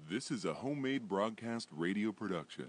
This is a homemade broadcast radio production.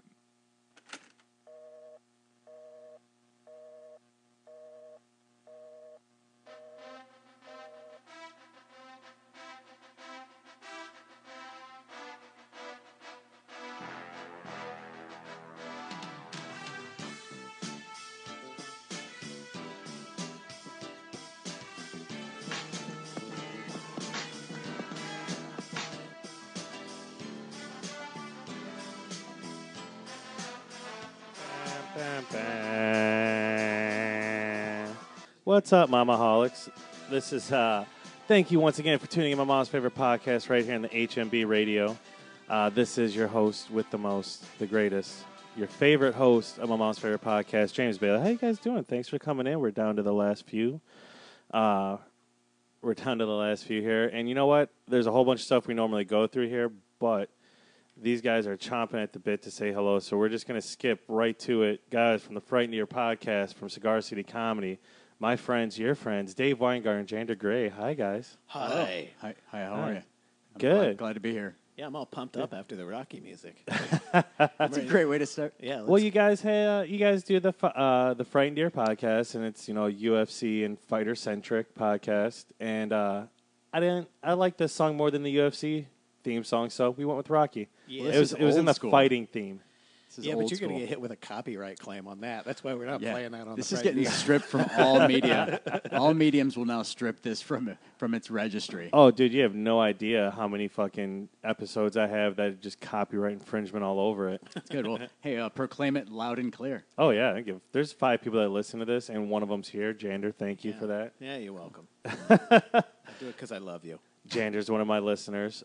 What's up, Mamaholics? This is, thank you once again for tuning in my mom's favorite podcast right here in the HMB radio. This is your host with the most, the greatest, your favorite host of my mom's favorite podcast, James Bailey. How you guys doing? Thanks for coming in. We're down to the last few. Here. And you know what? There's a whole bunch of stuff we normally go through here, but these guys are chomping at the bit to say hello, so we're just going to skip right to it. Guys from the Frightened Ear podcast from Cigar City Comedy, my friends, your friends, Dave Weingart and Jander Gray. Hi, guys. Hi. Hi, how are you? Good. Glad to be here. Yeah, I'm all pumped up after the Rocky music. That's a great way to start. Yeah. Well, you guys do the Frightened Ear podcast, and it's UFC and fighter centric podcast. And I like this song more than the UFC theme song, so we went with Rocky. Yeah. It was in the fighting theme. Yeah, but you're going to get hit with a copyright claim on that. That's why we're not playing that on this the is getting stripped from all media. All mediums will now strip this from its registry. Oh, dude, you have no idea how many fucking episodes I have that just copyright infringement all over it. That's good. Well, hey, proclaim it loud and clear. Oh, yeah. There's 5 people that listen to this, and one of them's here. Jander, thank you for that. Yeah, you're welcome. I do it because I love you. Jander's one of my listeners.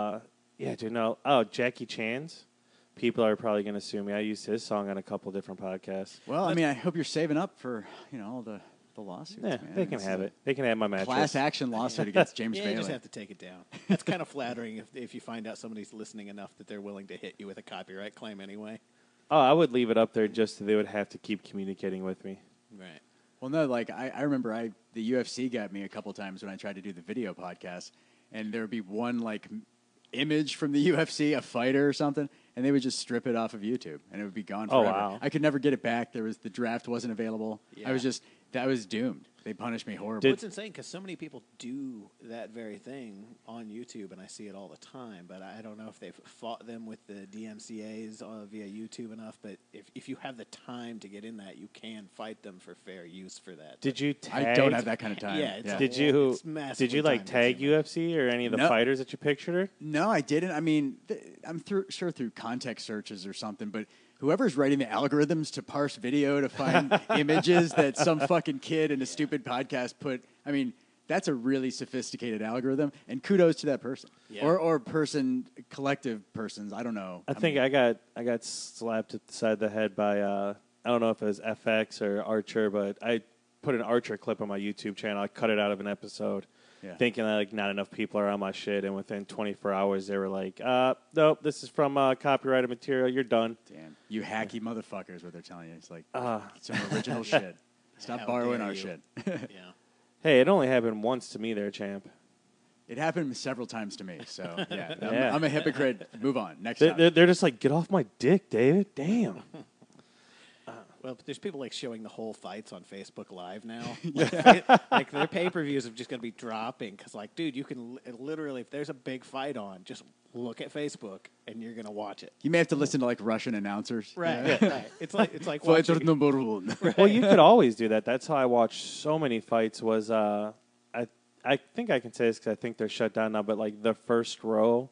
Jackie Chan's. People are probably going to sue me. I used his song on a couple different podcasts. Well, I hope you're saving up for all the lawsuits. Yeah, man. they can have it. They can have my mattress. Class action lawsuit against James Yeah, Bailey. you just have to take it down. That's kind of flattering if you find out somebody's listening enough that they're willing to hit you with a copyright claim anyway. Oh, I would leave it up there just so they would have to keep communicating with me. Right. Well, no, I remember the UFC got me a couple times when I tried to do the video podcast, and there would be one image from the UFC, a fighter or something, and they would just strip it off of YouTube, and it would be gone forever. Oh, wow. I could never get it back. The draft wasn't available. Yeah. I was doomed. They punished me horribly. Well, it's insane because so many people do that very thing on YouTube, and I see it all the time. But I don't know if they've fought them with the DMCA's via YouTube enough. But if you have the time to get in that, you can fight them for fair use for that. Did you tag? I don't have that kind of time. Yeah, it's Did it's you massively tag time-consuming. UFC or any of the fighters that you pictured her? No, I didn't. I mean, I'm sure through context searches or something, but whoever's writing the algorithms to parse video to find images that some fucking kid in a stupid podcast put, that's a really sophisticated algorithm, and kudos to that person. Yeah. Or collective persons, I don't know. I think I got slapped at the side of the head by, I don't know if it was FX or Archer, but I put an Archer clip on my YouTube channel. I cut it out of an episode. Yeah. Thinking that not enough people are on my shit, and within 24 hours they were like, "Nope, this is from copyrighted material. You're done." Damn, you hacky motherfuckers! What they're telling you, it's like some original shit. Stop How borrowing dare our you. shit. Yeah. Hey, it only happened once to me, there, champ. It happened several times to me, so yeah, Yeah. I'm a hypocrite. Move on. Next They're, time. they're just like, "Get off my dick, David." Damn. Well, there's people showing the whole fights on Facebook Live now. Like their pay-per-views are just going to be dropping because, dude, you can literally, if there's a big fight on, just look at Facebook and you're going to watch it. You may have to listen to Russian announcers. Right, right. It's like Fighter watching. number one. Well, you could always do that. That's how I watched so many fights. Was I think I can say this because I think they're shut down now. But the first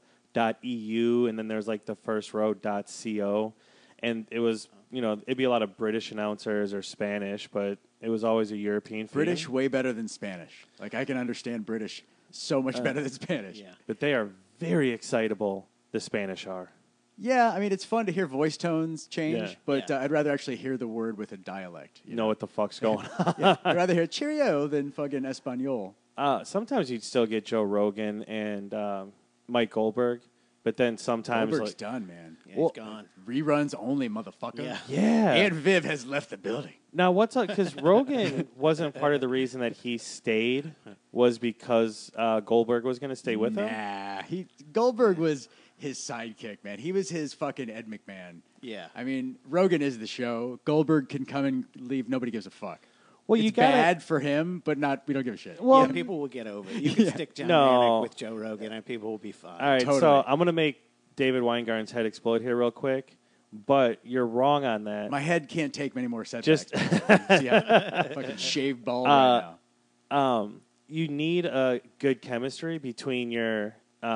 row.eu, and then there's the first row.co, and it was it'd be a lot of British announcers or Spanish, but it was always a European feed. British way better than Spanish. I can understand British so much better than Spanish. Yeah. But they are very excitable. The Spanish are. Yeah, it's fun to hear voice tones change, Yeah. but Yeah. I'd rather actually hear the word with a dialect. Know what the fuck's going on. Yeah, I'd rather hear cheerio than fucking Espanol. Sometimes you'd still get Joe Rogan and Mike Goldberg, but then sometimes Goldberg's done, man. Yeah, he's gone. Reruns only, motherfucker. Yeah. yeah. And Viv has left the building. Now, what's up? Because Rogan wasn't part of the reason that he stayed was because Goldberg was going to stay with him. Nah, Goldberg was his sidekick, man. He was his fucking Ed McMahon. Yeah. I mean, Rogan is the show. Goldberg can come and leave. Nobody gives a fuck. Well, It's you got bad for him, but we don't give a shit. Well, yeah, people will get over it. You can stick John No. Anik with Joe Rogan, and people will be fine. All right, Totally. so I'm going to make David Weingarten's head explode here real quick, but you're wrong on that. My head can't take many more setbacks. Just- See, I'm fucking shaved bald right now. You need a good chemistry between your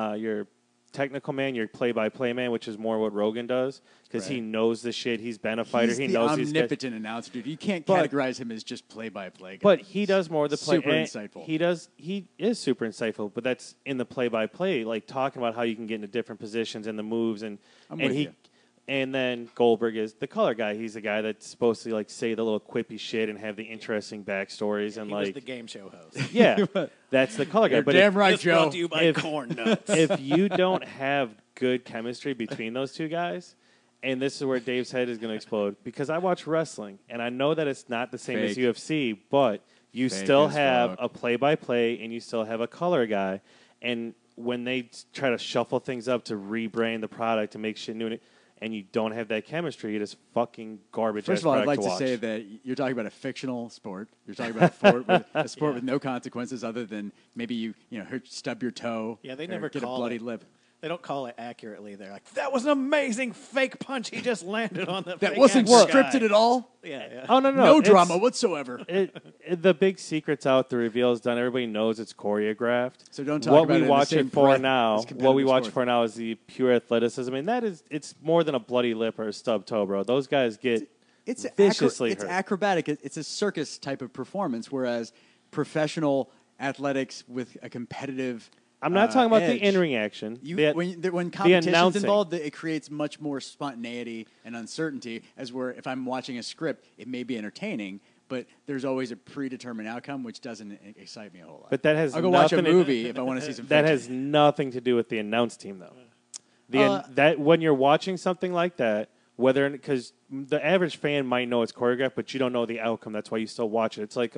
technical man, your play-by-play man, which is more what Rogan does, because he Right. knows the shit. He's been a fighter. He's He the knows these guys. omnipotent announcer, dude. You can't But- categorize him as just play-by-play guy. But he does more of the play. Super and insightful. He is super insightful, but that's in the play-by-play, like talking about how you can get into different positions and the moves, and I'm and with he. you. And then Goldberg is the color guy. He's the guy that's supposed to like say the little quippy shit and have the interesting backstories and He was like the game show host. yeah, that's the color guy. You're But damn if, right, This Joe. brought to you by If- Corn Nuts. if you don't have good chemistry between those two guys, and this is where Dave's head is going to explode, because I watch wrestling and I know that it's not the same as Fake. UFC, but you Fake still as have fuck. a play-by-play and you still have a color guy, and when they try to shuffle things up to rebrand the product to make shit new, and you don't have that chemistry, it is fucking garbage. First of all, I'd like to watch. say that you're talking about a fictional sport. You're talking about a sport with no consequences other than maybe you stub your toe. Yeah, they or never get a call bloody it. lip. They don't call it accurately. They're like, that was an amazing fake punch he just landed on the That fake wasn't actor scripted guy." at all. Yeah, yeah. Oh no, No it's- drama whatsoever. The big secret's out. The reveal's done. Everybody knows it's choreographed. So don't talk what about we it in the watch same it for breath now. as What we competitive watch sports. for now is the pure athleticism, and it's more than a bloody lip or a stub toe, bro. Those guys get It's viciously it's hurt. acrobatic. It's a circus type of performance, whereas professional athletics with a competitive. I'm not talking about the edge, in-ring action. When competition's announcing. involved, it creates much more spontaneity and uncertainty. As where if I'm watching a script, it may be entertaining, but there's always a predetermined outcome, which doesn't excite me a whole lot. But that has I'll go watch a nothing to- movie if I want to see some. That fiction. has nothing to do with the announce team, though. Uh, That when you're watching something like that, whether because the average fan might know it's choreographed, but you don't know the outcome. That's why you still watch it. It's like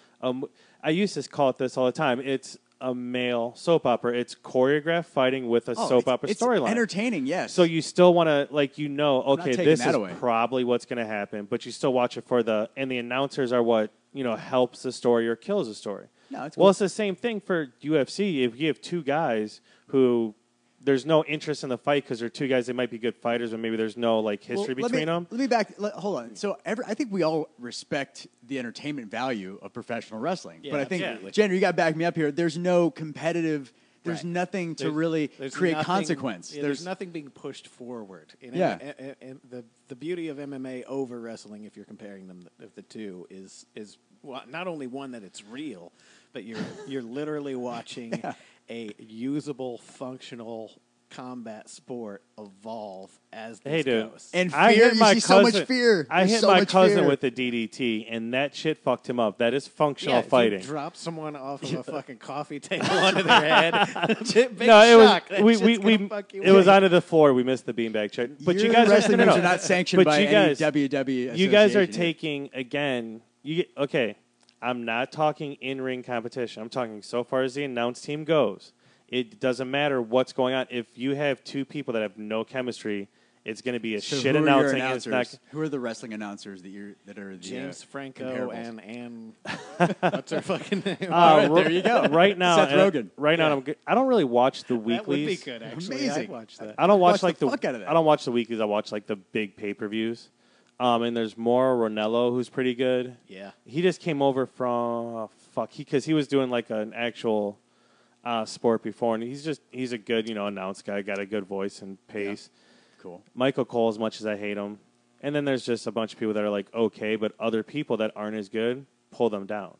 I used to call it this all the time. It's a male soap opera. It's choreographed fighting with a soap opera it's storyline. entertaining, yes. So you still want to okay, taking this that is away. probably what's going to happen, but you still watch it for the announcers are what helps the story or kills the story. No, it's well, cool. it's the same thing for UFC. If you have two guys who there's no interest in the fight because they're two guys, they might be good fighters, but maybe there's no history between them. Let me hold on. So I think we all respect the entertainment value of professional wrestling. Yeah, but I think, absolutely. Jenner, you got to back me up here. There's no competitive, there's Right. nothing to There's- really there's create nothing- consequence. yeah, there's nothing being pushed forward. Yeah. And the beauty of MMA over wrestling, if you're comparing them, the two, is not only one that it's real, but you're literally watching a usable, functional combat sport evolve as this Hey, dude. goes. And I fear, hit you my see so much cousin- fear. I There's hit so my much cousin fear. with the DDT, and that shit fucked him up. That is functional yeah, if fighting. you drop someone off of a fucking coffee table onto their head, big No, it shock. That was shit's we gonna fuck you it was up. onto the floor. We missed the beanbag check. But Your you guys wrestling no, no, moves no. are not sanctioned But by you guys, any WWE. You guys are association here. taking again. Okay. I'm not talking in-ring competition. I'm talking so far as the announce team goes. It doesn't matter what's going on. If you have two people that have no chemistry, it's going to be a So shit who are your announcing. And it's not. announcers? Who are the wrestling announcers that are the James Franco comparables? and what's her fucking name? All right, there you go. Right now, Seth Rogen. Right now, I don't really watch the That would be weeklies. good, actually. Amazing. I'd watch that. I don't watch Watch the like fuck out of that. I don't watch the weeklies. I watch like the big pay-per-views. And there's more Ronello, who's pretty good. Yeah. He just came over from because he was doing like an actual sport before, and he's a good announce guy, got a good voice and pace. Cool. Michael Cole, as much as I hate him, and then there's just a bunch of people that are like okay, but other people that aren't as good pull them down.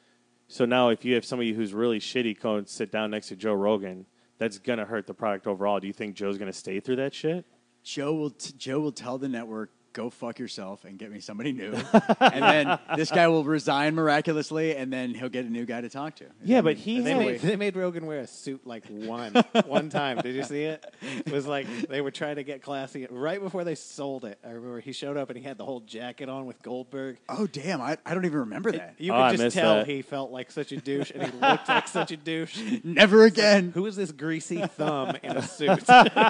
So now, if you have somebody who's really shitty go and sit down next to Joe Rogan, that's gonna hurt the product overall. Do you think Joe's gonna stay through that shit? Joe will tell the network go fuck yourself and get me somebody new. And then this guy will resign miraculously, and then he'll get a new guy to talk to. Yeah, but he They had, made Rogan wear a suit like one time. Did you see it? It was like they were trying to get classy. Right before they sold it, I remember he showed up and he had the whole jacket on with Goldberg. Oh, damn, I don't even remember that. You Oh, I could just missed tell that. he felt like such a douche and he looked like such a douche. Never again. Who is this greasy thumb in a suit?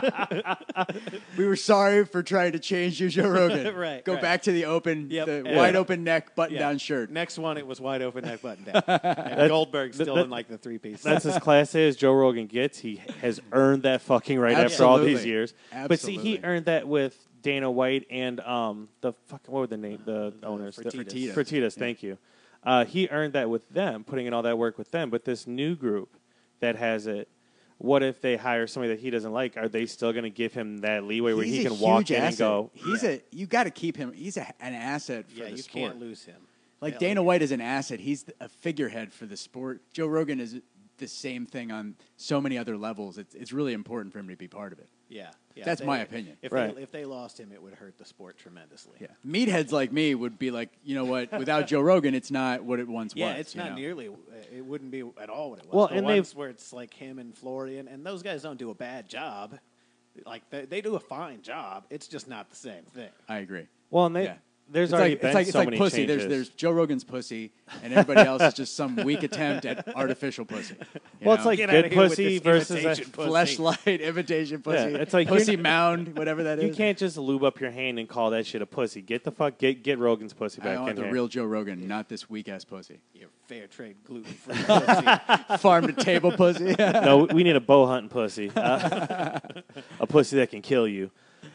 We were sorry for trying to change you, Joe Rogan. Right, Go right. back to the open, Yep. the Yeah. wide open neck, button Yeah. down shirt. Next one, it was wide open neck button down. And Goldberg still in like the 3-piece. that's as classy as Joe Rogan gets. He has earned that fucking right after all these Absolutely. years. But see, he Absolutely. earned that with Dana White and the fucking, what were the name, the owners? Fertitas. Fertitas, thank you. He earned that with them, putting in all that work with them. But this new group that has it, what if they hire somebody that he doesn't like? Are they still going to give him that leeway where He's he a can walk huge in and asset. go? You got to keep him. He's an asset for Yeah, the you sport. can't lose him. Like Yeah, Dana White is an asset. He's a figurehead for the sport. Joe Rogan is the same thing on so many other levels. It's really important for him to be part of it. Yeah. That's if my opinion. If, Right. if they lost him, it would hurt the sport tremendously. Yeah, meatheads like me would be like, you know what? Without Joe Rogan, it's not what it once Yeah, was. it's you not know? nearly. It wouldn't be at all what it was. Well, the and ones where it's like him and Florian, and those guys don't do a bad job. Like they do a fine job. It's just not the same thing. I agree. Well, and Yeah. there's It's already like, been it's like, so it's like many pussy. changes. There's Joe Rogan's pussy, and everybody else is just some weak attempt at artificial pussy. You well, it's know? like Get outta good here with pussy this versus imitation pussy. fleshlight imitation pussy. Yeah, it's like pussy you're- mound, whatever that is. you can't just lube up your hand and call that shit a pussy. Get the fuck get Rogan's pussy I back want in the here. real Joe Rogan, not this weak ass pussy. Your fair trade gluten free pussy. Farm to table pussy. No, we need a bow hunting pussy. A pussy that can kill you.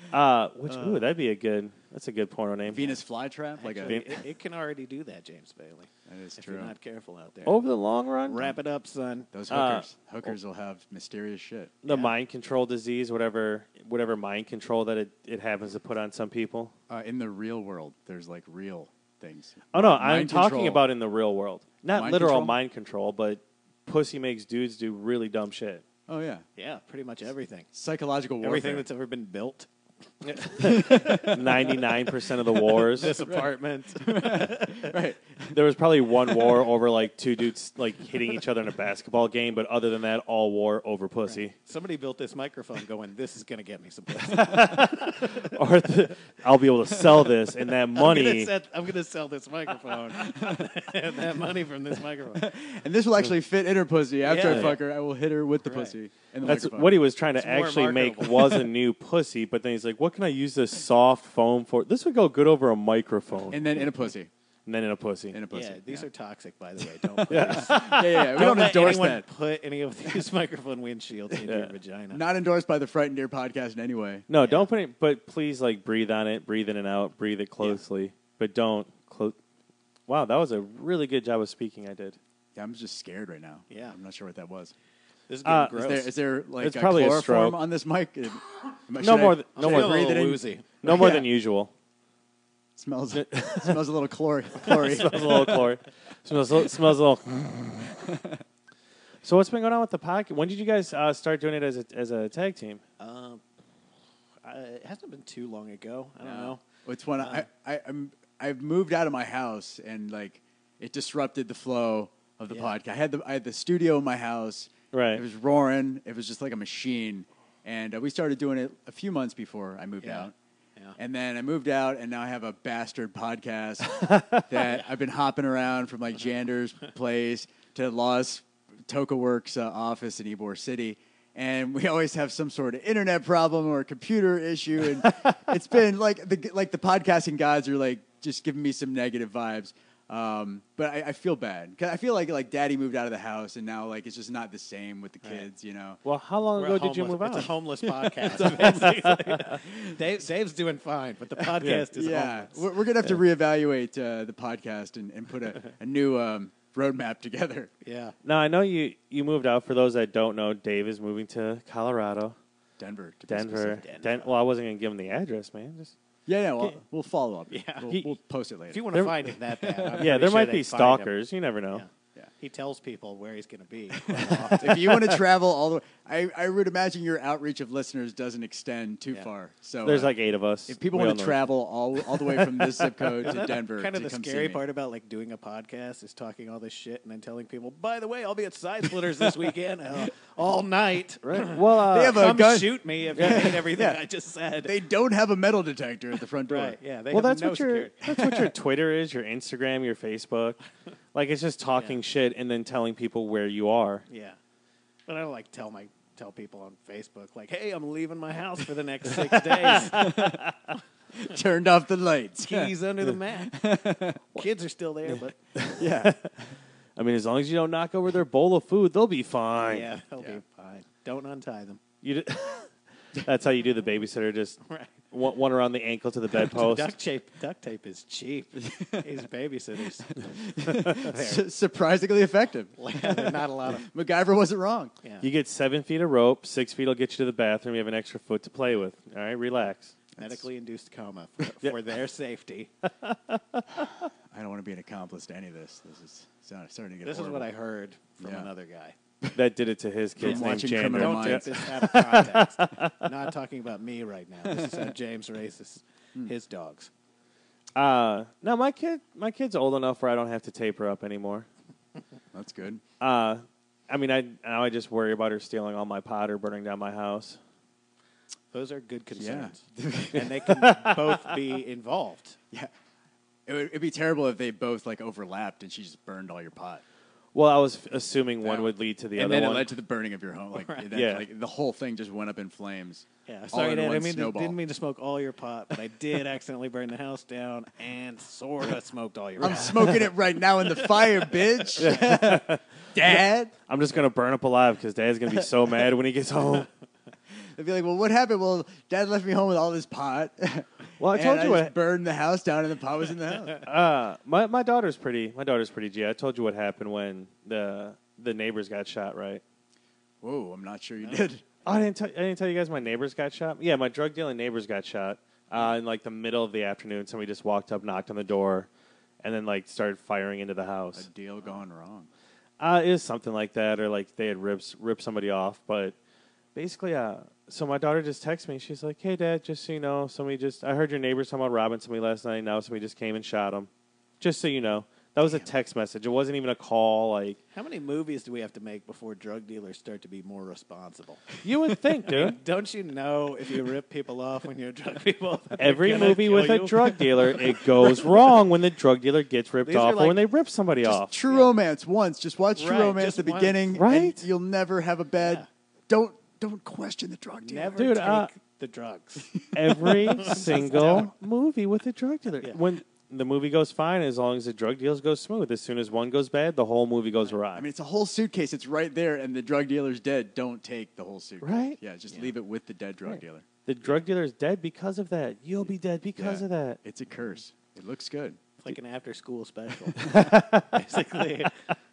Ooh, that'd be that's a good porno name. Venus flytrap, like a. It can already do that, James Bailey. That is If true. you're not careful out there. Over the long run, Wrap it up, son. Those Uh, hookers will have mysterious shit. the mind control disease, whatever mind control that it happens to put on some people. In the real world, there's like real things. Oh no, I'm Mind talking control. about in the real world, not Mind literal control? mind control, but pussy makes dudes do really dumb shit. Oh yeah, Yeah, pretty much everything. psychological warfare. Everything that's ever been built. 99% of the wars. This apartment. right. There was probably one war over like two dudes like hitting each other in a basketball game, but other than that, all war over pussy. Somebody built this microphone going, this is going to get me some pussy. Or I'll be able to sell this, and that money. I'm gonna sell this microphone. And that money from this microphone. And this will actually fit in her pussy. After Yeah. I fuck her, I will hit her with the Right. pussy and the That's microphone. what he was trying to It's more actually make marketable. was a new pussy, but then he's like, "What can I use this soft foam for? This would go good over a microphone." And then in a pussy. And then in a pussy. In a pussy. Yeah, these yeah. are toxic, by the way. Don't put Yeah, yeah. We don't let endorse anyone that. put any of these microphone windshields into Yeah. your vagina. Not endorsed by the Frightened Deer podcast in any way. No, don't put it. But please, like, breathe on it, breathe in and out, breathe it closely, but don't close. Wow, that was a really good job of speaking. I did. Yeah, I'm just scared right now. Yeah. I'm not sure what that was. This is getting Uh, gross. Is there like It's a probably a chloroform stroke. on this mic? No more. No more. a breathe it little in. woozy. No more Yeah. than usual. Smells smells a little chlorine. Smells a little chlor. Smells a little. So what's been going on with the podcast? When did you guys start doing it as a tag team? It hasn't been too long ago. I don't know. It's when I've moved out of my house and like it disrupted the flow of the Yeah. podcast. I had the studio in my house. Right. It was roaring. It was just like a machine. And we started doing it a few months before I moved Yeah. out. Yeah. And then I moved out, and now I have a bastard podcast that I've been hopping around from like Jander's place to Law's Toka Works office in Ybor City. And we always have some sort of internet problem or a computer issue. And it's been like the podcasting gods are like just giving me some negative vibes. But I feel bad. 'Cause I feel like Daddy moved out of the house, and now like it's just not the same with the kids, you know. Well, how long We're ago did you homeless- move out? It's a homeless podcast. basically. Dave's doing fine, but the podcast is Yeah, homeless. we're gonna have to reevaluate the podcast and put a new roadmap together. Yeah. Now I know you moved out. For those that don't know, Dave is moving to Colorado, Denver. To be Denver. specific. Well, I wasn't gonna give him the address, man. Just Yeah, we'll follow up. Yeah. We'll post it later. If you want to find it that bad, I'm yeah, pretty there sure might they be find him. stalkers. You never know. Yeah. Yeah. He tells people where he's going to be. If you want to travel all the way, I would imagine your outreach of listeners doesn't extend too far. So There's like 8 of us. if people We want to all know. travel all the way from this zip code to Denver, Kind of to the come see scary me. part about like doing a podcast is talking all this shit and then telling people, by the way, I'll be at Side Splitters this weekend all night. Right. Well, They have a Come gun. shoot me if you hate everything I just said. They don't have a metal detector at the front door. right? Yeah. They well, have that's no what your security. that's what your Twitter is, your Instagram, your Facebook. Like it's just talking shit and then telling people where you are. Yeah, but I don't like tell people on Facebook like, hey, I'm leaving my house for the next 6 days. Turned off the lights. Keys under the mat. Kids are still there, but Yeah. I mean, as long as you don't knock over their bowl of food, they'll be fine. yeah, they'll be fine. Don't untie them. You that's how you do the babysitter. Just Right. one around the ankle to the bedpost. Duct tape is cheap. These babysitters. Surprisingly effective. They're not a lot of. MacGyver wasn't wrong. Yeah. You get 7 feet of rope. 6 feet will get you to the bathroom. You have an extra foot to play with. All right, relax. Medically induced coma for their safety. I don't want to be an accomplice to any of this. This is starting to get This is horrible. what I heard from Yeah. another guy. That did it to his kids named watching Chandler. Criminal Don't take Minds. this out of context. I'm not talking about me right now. This is how James races his dogs. No, my kid's old enough where I don't have to tape her up anymore. That's good. I mean, I just worry about her stealing all my pot or burning down my house. Those are good Yeah. concerns. And they can both be involved. Yeah. It'd be terrible if they both like overlapped and she just burned all your pot. Well, I was assuming one Yeah. would lead to the and other then one. it led to the burning of your home. Like, Right. then, Yeah. like the whole thing just went up in flames. Yeah, All sorry, in Dad. one I snowball. didn't mean to smoke all your pot, but I did accidentally burn the house down and sort of smoked all your I'm pot. smoking it right now in the fire, bitch. Dad. I'm just gonna burn up alive because Dad's gonna be so mad when he gets home. They'd be like, well, what happened? Well, Dad left me home with all this pot. Well, I told and you I what. just burned the house down and the pot was in the house. My daughter's pretty G. I told you what happened when the neighbors got shot, right? Whoa, I'm not sure you did. Oh, I didn't tell you guys my neighbors got shot. Yeah, my drug dealing neighbors got shot in like the middle of the afternoon. Somebody just walked up, knocked on the door, and then like started firing into the A house. deal gone wrong. It was something like that, or like they had ripped somebody off. But basically, so my daughter just texted me. She's like, "Hey, Dad, just so you know, I heard your neighbors talking about robbing somebody last night. Now somebody just came and shot him. Just so you know." That was a text message. It wasn't even a call. Like How many movies do we have to make before drug dealers start to be more responsible? you would think, dude. Don't you know if you rip people off when you're drug people? that Every they're gonna movie kill with a you? drug dealer, it goes wrong when the drug dealer gets ripped These are off or like- when they rip somebody off. True Romance once. Just watch True Right, Romance just at the once. beginning, Right? and you'll never have a bad. Yeah. Don't question the drug dealer. Never Dude, take the drugs. Every single movie with a drug dealer. Yeah. When the movie goes fine, as long as the drug deals go smooth. As soon as one goes bad, the whole movie goes awry. I mean, it's a whole suitcase. It's right there, and the drug dealer's dead. Don't take the whole suitcase. Right? Yeah, just leave it with the dead drug dealer. the drug dealer is dead because of that. You'll be dead because Yeah. of that. It's a curse. It looks good. It's like an after-school special. Basically,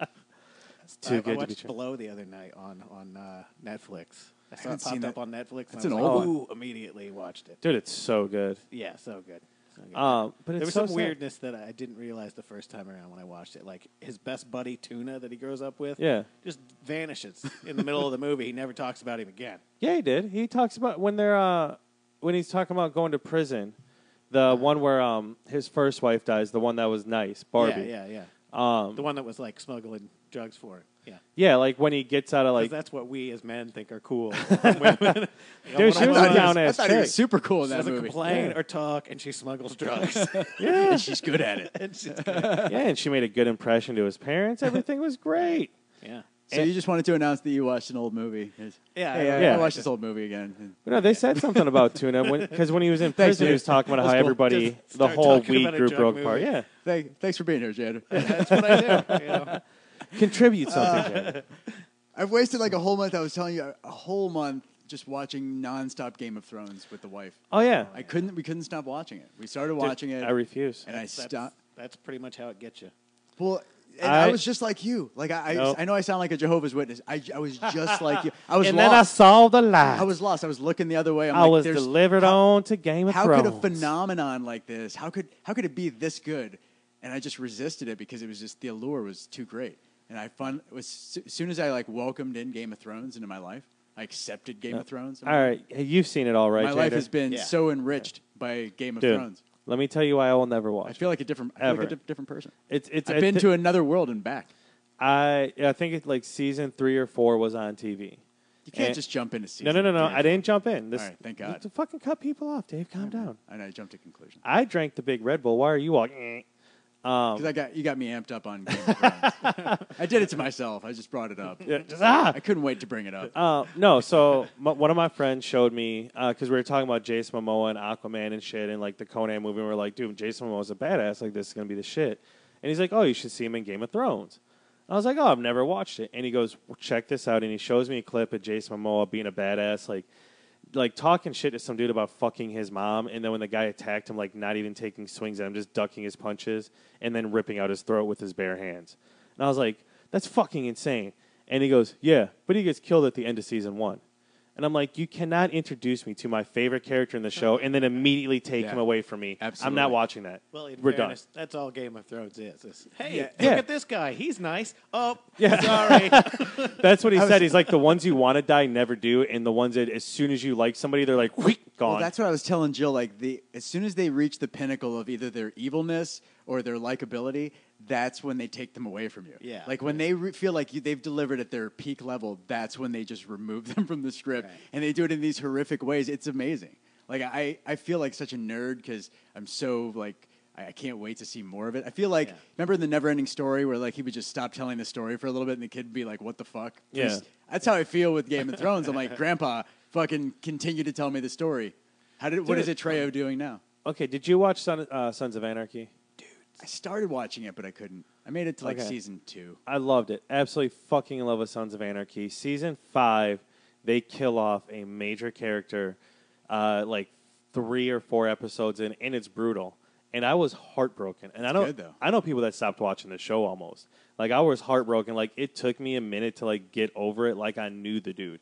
It's too I good to be watched true. Below the other night on Netflix. I saw haven't it popped seen up that. on Netflix. That's and I an was old like, one. ooh, immediately watched it. Dude, it's so good. Yeah, so good. So good. But there it's was so some sad. weirdness that I didn't realize the first time around when I watched it. Like his best buddy Tuna that he grows up with, Yeah. just vanishes in the middle of the movie. He never talks about him again. Yeah, he did. He talks about when he's talking about going to prison. The one where his first wife dies, the one that was nice, Barbie. Yeah. Um, The one that was like smuggling drugs for him. Yeah. yeah, like when he gets out of 'Cause like, that's what we as men think are cool. Women, Dude, she was a down I ass thought he was chick. super cool in that doesn't movie. complain Yeah. or talk, and she smuggles drugs. And she's good at it. And she's- yeah, and she made a good impression to his parents. Everything was great. yeah. So you just wanted to announce that you watched an old movie. Yeah, Hey, Yeah. I watched this old movie again. But no, they said something about Tuna because when he was in Thanks, prison, he dude. was talking about how That's cool. everybody, Just the start whole talking weed about a group drug broke movie. apart. Yeah, Thanks for being here, Jared. That's what I do. You know? contribute something. Jared. I've wasted like a whole month. I was telling you, a whole month just watching nonstop Game of Thrones with the wife. Oh yeah, We couldn't stop watching it. We started watching it. I refuse. and I stopped. That's pretty much how it gets you. Well, and I I- was just like you. Like Nope. I know I sound like a Jehovah's Witness. I was just like you. I was And then I lost. saw the light. I was lost. I was looking the other way. I'm I like, was there's- delivered on to Game of How Thrones. could a phenomenon like this? How could it be this good? And I just resisted it because it was just the allure was too great. and as soon as I like welcomed in Game of Thrones into my life, I accepted Game of Thrones. All right, hey, you've seen it all, right? My life Xander? has been Yeah. so enriched by Game of Dude, Thrones. let me tell you why I will never watch. I feel like a different person. It's. I've been to another world and back. I think it's like season 3 or 4 was on TV. You can't And- just jump into season. No. 3. I didn't jump in. This, All right, thank God. To fucking cut people off, Dave. Calm down. I know I jumped to conclusion. I drank the big Red Bull. Why are you walking? Because you got me amped up on Game of Thrones. I did it to myself. I just brought it up. Ah! I couldn't wait to bring it up. No, so one of my friends showed me, because we were talking about Jason Momoa and Aquaman and shit, and like the Conan movie, and we are like, dude, Jason Momoa's a badass. Like, this is going to be the shit. And he's like, oh, you should see him in Game of Thrones. I was like, oh, I've never watched it. And he goes, well, check this out. And he shows me a clip of Jason Momoa being a badass, like talking shit to some dude about fucking his mom. And then when the guy attacked him, like not even taking swings at him, just ducking his punches and then ripping out his throat with his bare hands. And I was like, that's fucking insane. And he goes, yeah, but he gets killed at the end of season 1. And I'm like, you cannot introduce me to my favorite character in the show and then immediately take him away from me. Absolutely. I'm not watching that. Well, in We're fairness, that's all Game of Thrones is. Hey, look Yeah. at this guy. He's nice. Oh, Yeah. sorry. done. That's what he said. He's like, the ones you want to die never do, and the ones that as soon as you like somebody, they're like, wheat, gone. Well, that's what I was telling Jill. Like as soon as they reach the pinnacle of either their evilness or their likability, that's when they take them away from you. Yeah. Like when they feel like they've delivered at their peak level, that's when they just remove them from the script, Right. and they do it in these horrific ways. It's amazing. Like I feel like such a nerd because I'm so like. I can't wait to see more of it. I feel like, remember in the Neverending Story where like he would just stop telling the story for a little bit and the kid would be like, what the fuck? Yeah. That's how I feel with Game of Thrones. I'm like, Grandpa, fucking continue to tell me the story. What is Atreyu doing now? Okay, did you watch Sons of Anarchy? I started watching it, but I couldn't. I made it to like Okay. season 2. I loved it. Absolutely fucking in love with Sons of Anarchy. Season 5, they kill off a major character, like 3 or 4 episodes in, and it's brutal. And I was heartbroken. And good, though. I know people that stopped watching the show almost. Like I was heartbroken. Like it took me a minute to like get over it. Like I knew the dude.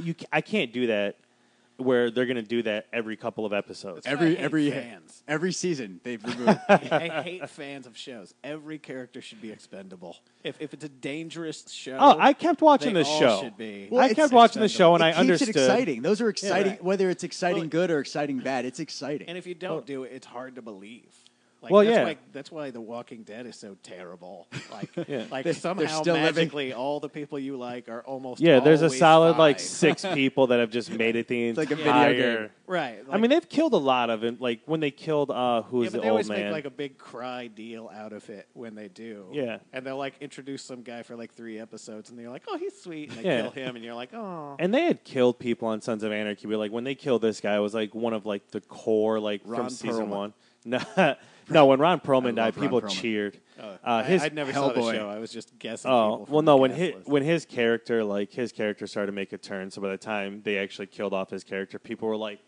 I can't do that. Where they're going to do that every couple of episodes. I hate Every fans. every season they've removed. I hate fans of shows. Every character should be expendable. If it's a dangerous show, Oh, I kept watching they this all show. should be. Well, I it's kept watching the show, and It I keeps understood. it exciting. Those are exciting. right. Whether it's exciting Well, good or exciting bad, it's exciting. And if you don't do it, it's hard to believe. Like, Well, that's yeah. Why, that's why The Walking Dead is so terrible. Like, Yeah. like somehow still living. magically all the people you like are almost Yeah, there's a always solid like fine. 6 people that have just made it the like a entire. video game. Right. I mean, they've killed a lot of it. Like when they killed who yeah, was but the they old always man. make like a big cry deal out of it when they do. Yeah. And they'll like introduce some guy for like 3 episodes, and they're like, "Oh, he's sweet," and they Yeah. kill him, and you're like, "Oh." And they had killed people on Sons of Anarchy, but like when they killed this guy, it was like one of like the core like Ron from season Perlman. 1. No, when Ron Perlman died, love Ron people Perlman. cheered. I'd never saw the Hellboy. show. I was just guessing. Oh people from well, no. the When cast his list. when his character started to make a turn, so by the time they actually killed off his character, people were like,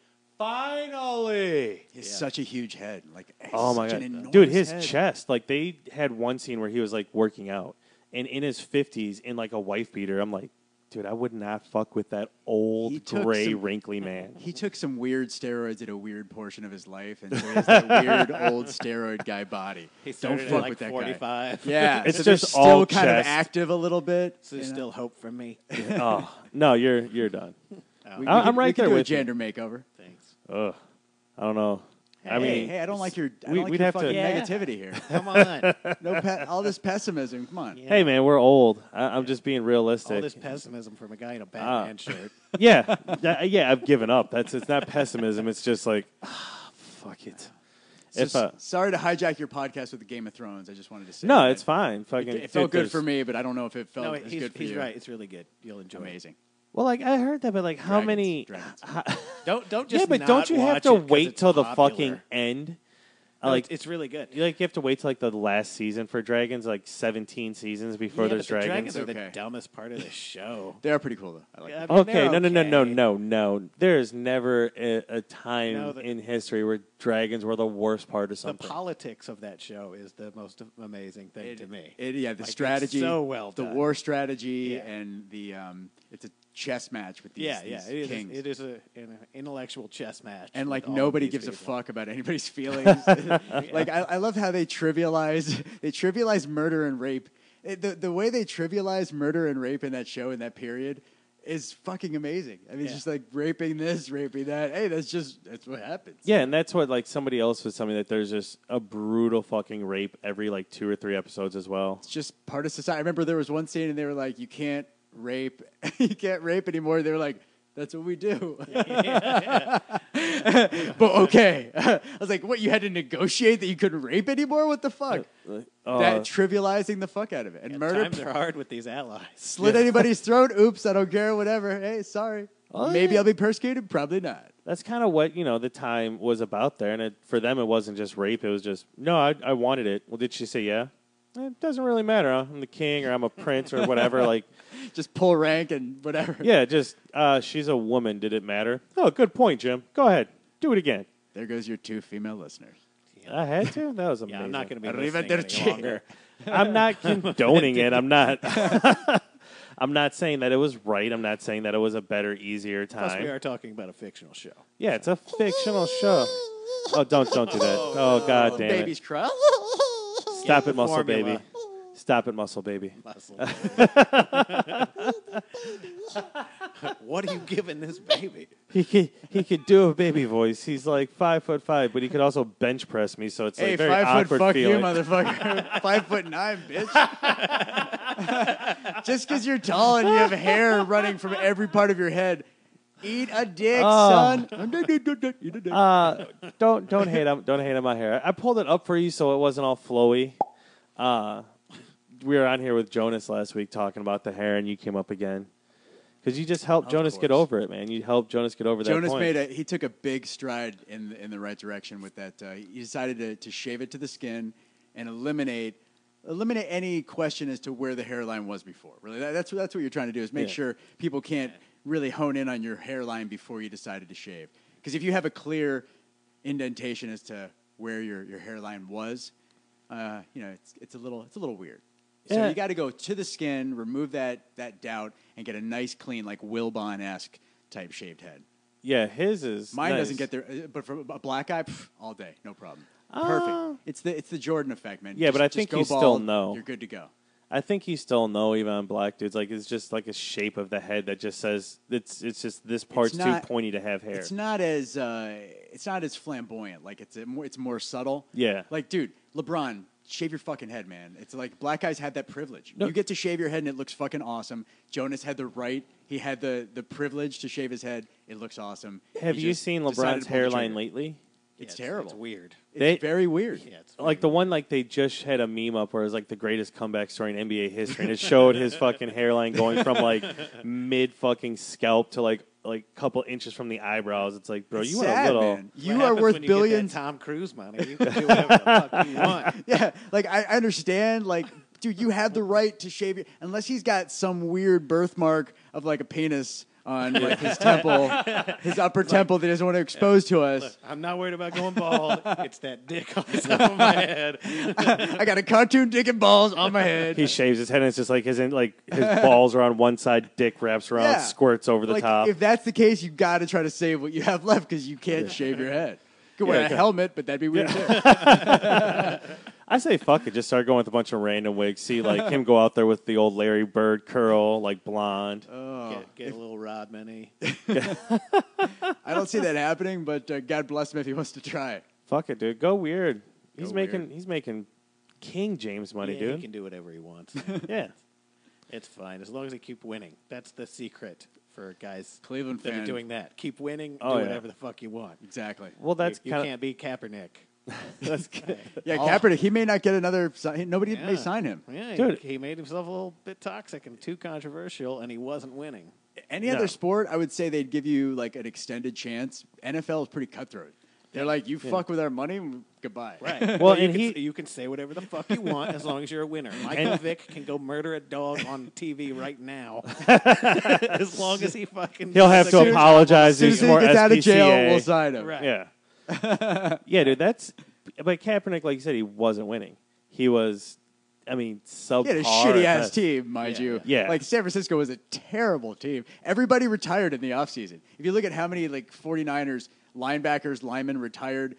"Finally!" He's such a huge head. Like Oh my such god, an enormous dude, his head. chest. Like they had one scene where he was like working out, and in his 50s, in like a wife beater. I'm like, dude, I would not fuck with that He old, took gray, some- wrinkly man. He took some weird steroids at a weird portion of his life, and so he has that weird old steroid guy body. he Don't started fuck at like with that 45. guy. Yeah, It's so they're just still all kind of chest. active a little bit. So there's you know? still hope for me. Oh no, you're done. I'm right we could there do with a you. gender makeover. Thanks. Ugh, I don't know. I mean, Hey, I don't like your, we'd have to- fucking Yeah. negativity here. Come on. No, all this pessimism. Come on. Yeah. hey man, we're old. I'm just being realistic. All this pessimism from a guy in a Batman shirt. yeah, I've given up. It's not pessimism. It's just like, fuck it. So If sorry to hijack your podcast with the Game of Thrones. I just wanted to say no, that. it's fine. Fucking, It felt good there's- for me, but I don't know if it felt No, as he's good for you. right. It's really good. You'll enjoy Amazing. Well, like I heard that, but like how Dragons, many? dragons. it. Don't just Yeah, but not don't you have watch to it 'cause wait it's till the popular. fucking end? No, Like it's really good. you like you have to wait till like the last season for dragons, like 17 seasons before Yeah, there's but the dragons. dragons are the Okay. dumbest part of the show. They are pretty cool, though. I like Yeah, them. I mean, Okay, they're no. There is never a time No, in history where dragons were the worst part of The something. politics of that show is the most amazing thing to me. Yeah, the Like, it's strategy, so well the done. war strategy, Yeah. and the it's a chess match with these, Yeah, these it is. kings. It is an intellectual chess match, And like with all of nobody these gives a people. fuck about anybody's feelings. Like I love how they trivialize murder and rape The way they trivialize murder and rape in that show in that period is fucking amazing. I mean, it's just like raping this, raping that. Hey, that's what happens. Yeah, and that's what like somebody else was telling me that there's just a brutal fucking rape every like 2 or 3 episodes as well. It's just part of society. I remember there was one scene and they were like, you can't rape anymore. They were like, that's what we do. But okay. I was like, what, you had to negotiate that you couldn't rape anymore? What the fuck? That trivializing the fuck out of it. And murder. Times are hard with these allies. Slit anybody's throat. Oops, I don't care. Whatever. Hey, sorry. Maybe I'll be persecuted. Probably not. That's kind of what, the time was about there. And for them, it wasn't just rape. It was just, no, I wanted it. Well, did she say yeah? It doesn't really matter. I'm the king or I'm a prince or whatever. Like, just pull rank and whatever. Yeah, just she's a woman. Did it matter? Oh, good point, Jim. Go ahead. Do it again. There goes your 2 female listeners. I had to? That was amazing. Yeah, I'm not going to be listening any longer. I'm not condoning it. I'm not. I'm not saying that it was right. I'm not saying that it was a better, easier time. Plus, we are talking about a fictional show. Yeah, it's a fictional show. Oh, don't do that. Oh, God damn it. Baby's cry. Stop it, muscle baby. Stop it, muscle baby. Muscle baby. What are you giving this baby? He could do a baby voice. He's like 5'5", but he could also bench press me. So it's like very 5 awkward foot fuck feeling. you, motherfucker. 5'9", bitch. Just because you're tall and you have hair running from every part of your head. Eat a dick, son. Eat a dick. Don't hate on my hair. I pulled it up for you so it wasn't all flowy. We were on here with Jonas last week talking about the hair, and you came up again because you just helped Jonas get over it, man. You helped Jonas get over that point. He took a big stride in the right direction with that. He decided to shave it to the skin and eliminate any question as to where the hairline was before. Really, that's what you're trying to do is make sure people can't really hone in on your hairline before you decided to shave. Because if you have a clear indentation as to where your hairline was, it's a little weird. So you got to go to the skin, remove that doubt, and get a nice, clean, like Wilbon-esque type shaved head. Yeah, his is Mine nice. doesn't get there, but for a black guy, all day, no problem. Perfect. It's the Jordan effect, man. Yeah, but I think you still know. You're good to go. I think you still know, even on black dudes. Like it's just like a shape of the head that just says it's just this part's too pointy to have hair. It's not as flamboyant. Like it's more subtle. Yeah. Like, dude, LeBron, shave your fucking head, man. It's like black guys had that privilege. No. You get to shave your head and it looks fucking awesome. Jonas had the right. He had the privilege to shave his head. It looks awesome. Have you seen LeBron's hairline lately? It's terrible. It's weird. It's very weird. Yeah, it's like the one like they just had a meme up where it was like the greatest comeback story in NBA history, and it showed his fucking hairline going from like mid fucking scalp to like a couple inches from the eyebrows. It's like, bro, it's you sad, want a little. Man. You are worth billions. Tom Cruise money. You can do whatever the fuck you want. Yeah, like I understand. Like, dude, you have the right to shave your unless he's got some weird birthmark of like a penis on like his temple, his upper temple that he doesn't want to expose to us. Look, I'm not worried about going bald. It's that dick on the top of my head. I got a cartoon dick and balls on my head. He shaves his head and it's just like his balls are on one side, dick wraps around, squirts over the top. If that's the case, you got to try to save what you have left because you can't shave your head. You could wear a helmet, but that'd be weird too. I say fuck it. Just start going with a bunch of random wigs. See, like him go out there with the old Larry Bird curl, like blonde. Get a little Rodman-y. I don't see that happening, but God bless him if he wants to try it. Fuck it, dude. Go weird. He's making King James money, dude. He can do whatever he wants. Yeah. It's fine as long as they keep winning. That's the secret for guys Cleveland that fan. are doing that. Keep winning. Oh, do whatever the fuck you want. Exactly. Well, that's you can't beat Kaepernick. Kaepernick. He may not get another. Nobody may sign him. Yeah, Dude. he made himself a little bit toxic and too controversial, and he wasn't winning. Any other sport, I would say they'd give you like an extended chance. NFL is pretty cutthroat. They're like, you fuck with our money, goodbye. Right. Well, you can say whatever the fuck you want as long as you're a winner. Michael Vick can go murder a dog on TV right now, as long as he fucking. He'll have to apologize. As soon as he gets out of jail, we'll sign him. Right. Yeah. Yeah, dude. But Kaepernick, like you said, he wasn't winning. He was. I mean, subpar. He had a shitty ass team, mind you. Yeah. Like San Francisco was a terrible team. Everybody retired in the offseason. If you look at how many like 49ers linebackers, linemen retired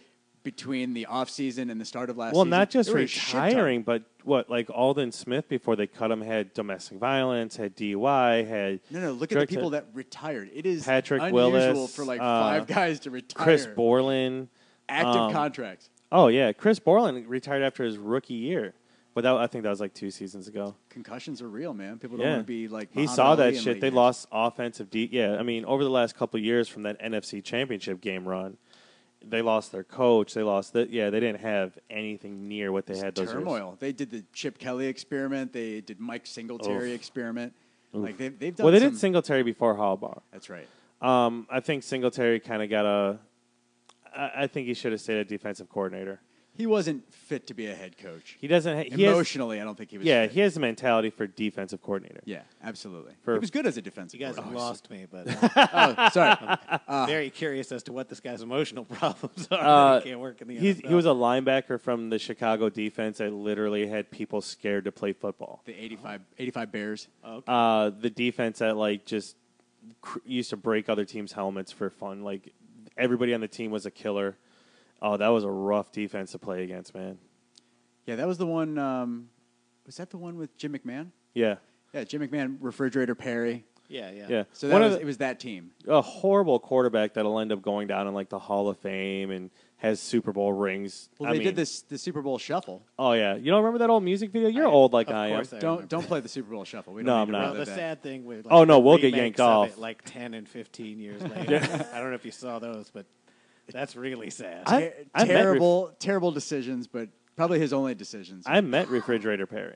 between the offseason and the start of last Well, season. not just There were a shit ton. retiring, but what, like Alden Smith before they cut him had domestic violence, had DUI, had No, look at the people that retired. It is Patrick unusual Willis, for like 5 guys to retire. Chris Borland. Active contracts. Oh yeah, Chris Borland retired after his rookie year, but I think that was like 2 seasons ago. Concussions are real, man. People don't Yeah, want to be like he Muhammad saw Ali that in shit. late They years. lost offensive Yeah, I mean, over the last couple of years from that NFC Championship game run, they lost their coach. They lost they didn't have anything near what they had those years. turmoil. They did the Chip Kelly experiment. They did Mike Singletary experiment. Like they've done. Well, they some, did Singletary before Harbaugh. That's right. I think Singletary kind of got I think he should have stayed a defensive coordinator. He wasn't fit to be a head coach. He doesn't. He Emotionally, I don't think he was. Yeah, fit. he has the mentality for defensive coordinator. Yeah, absolutely. For- he was good as a defensive. You guys have coordinator. lost me, but Oh, sorry. very curious as to what this guy's emotional problems are. He can't work in the NFL. He was a linebacker from the Chicago defense that literally had people scared to play football. The 85 Bears. The defense that like just used to break other teams' helmets for fun. Like everybody on the team was a killer. Oh, that was a rough defense to play against, man. Yeah, that was the one. Was that the one with Jim McMahon? Yeah, Yeah, Jim McMahon, Refrigerator Perry. yeah. So One that of was, it was that team. a horrible quarterback that'll end up going down in like the Hall of Fame and has Super Bowl rings. Well, they did the Super Bowl Shuffle. Oh yeah, you don't remember that old music video? You're old like of I am. course I Don't remember. play the Super Bowl Shuffle. We No, don't I'm need to not. Well, relive the that. sad thing with Oh, no, we'll get remakes yanked of off. it, like 10 and 15 years later. I don't know if you saw those, but that's really sad. I met Terrible decisions, but probably his only decisions. I met Refrigerator Perry.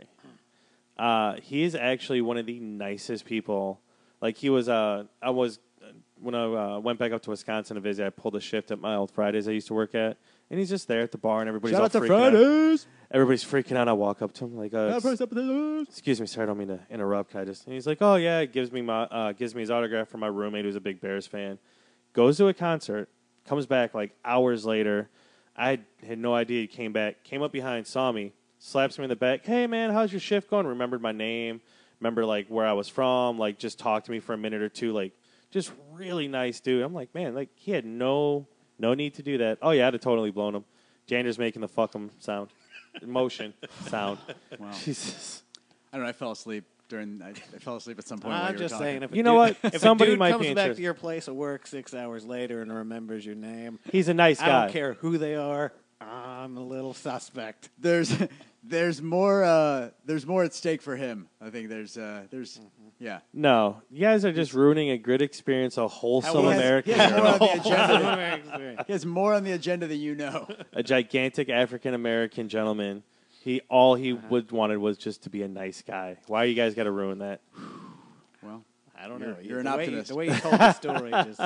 He is actually one of the nicest people. Like he was, when I went back up to Wisconsin to visit, I pulled a shift at my old Fridays I used to work at, and he's just there at the bar, and everybody's Shout all out to freaking out. Fridays. Everybody's freaking out. I walk up to him like, "Excuse me, sir, I don't mean to interrupt. Can I just?" And he's like, "Oh yeah," gives me his autograph from my roommate who's a big Bears fan. Goes to a concert, comes back like hours later. I had no idea he came back. Came up behind, saw me, slaps me in the back. Hey man, how's your shift going? Remembered my name. Remember like where I was from. Like just talked to me for a minute or two. Like just really nice dude. I'm like, man, like he had no need to do that. Oh yeah, I'd have totally blown him. Jander's making the fuck him sound, motion sound. Wow. Jesus. I don't know. I fell asleep I fell asleep at some point. while I'm you were just talking. saying, if You know what? if Somebody a dude might comes be back interested. to your place of work 6 hours later and remembers your name, He's a nice I guy. don't care who they are. I'm a little suspect. There's more at stake for him. I think there's yeah. No, you guys are just ruining a good experience, a wholesome He has- American he has hero. more on the agenda. He has more on the agenda than you know. A gigantic African American gentleman. All he wanted was just to be a nice guy. Why you guys got to ruin that? Well, I don't know. You're an the optimist. The way you told the story just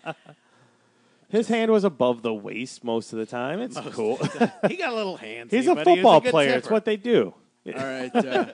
His hand was above the waist most of the time. It's cool. he got a little handsy. He's a but he was football good player. It's tipper. what they do. all right.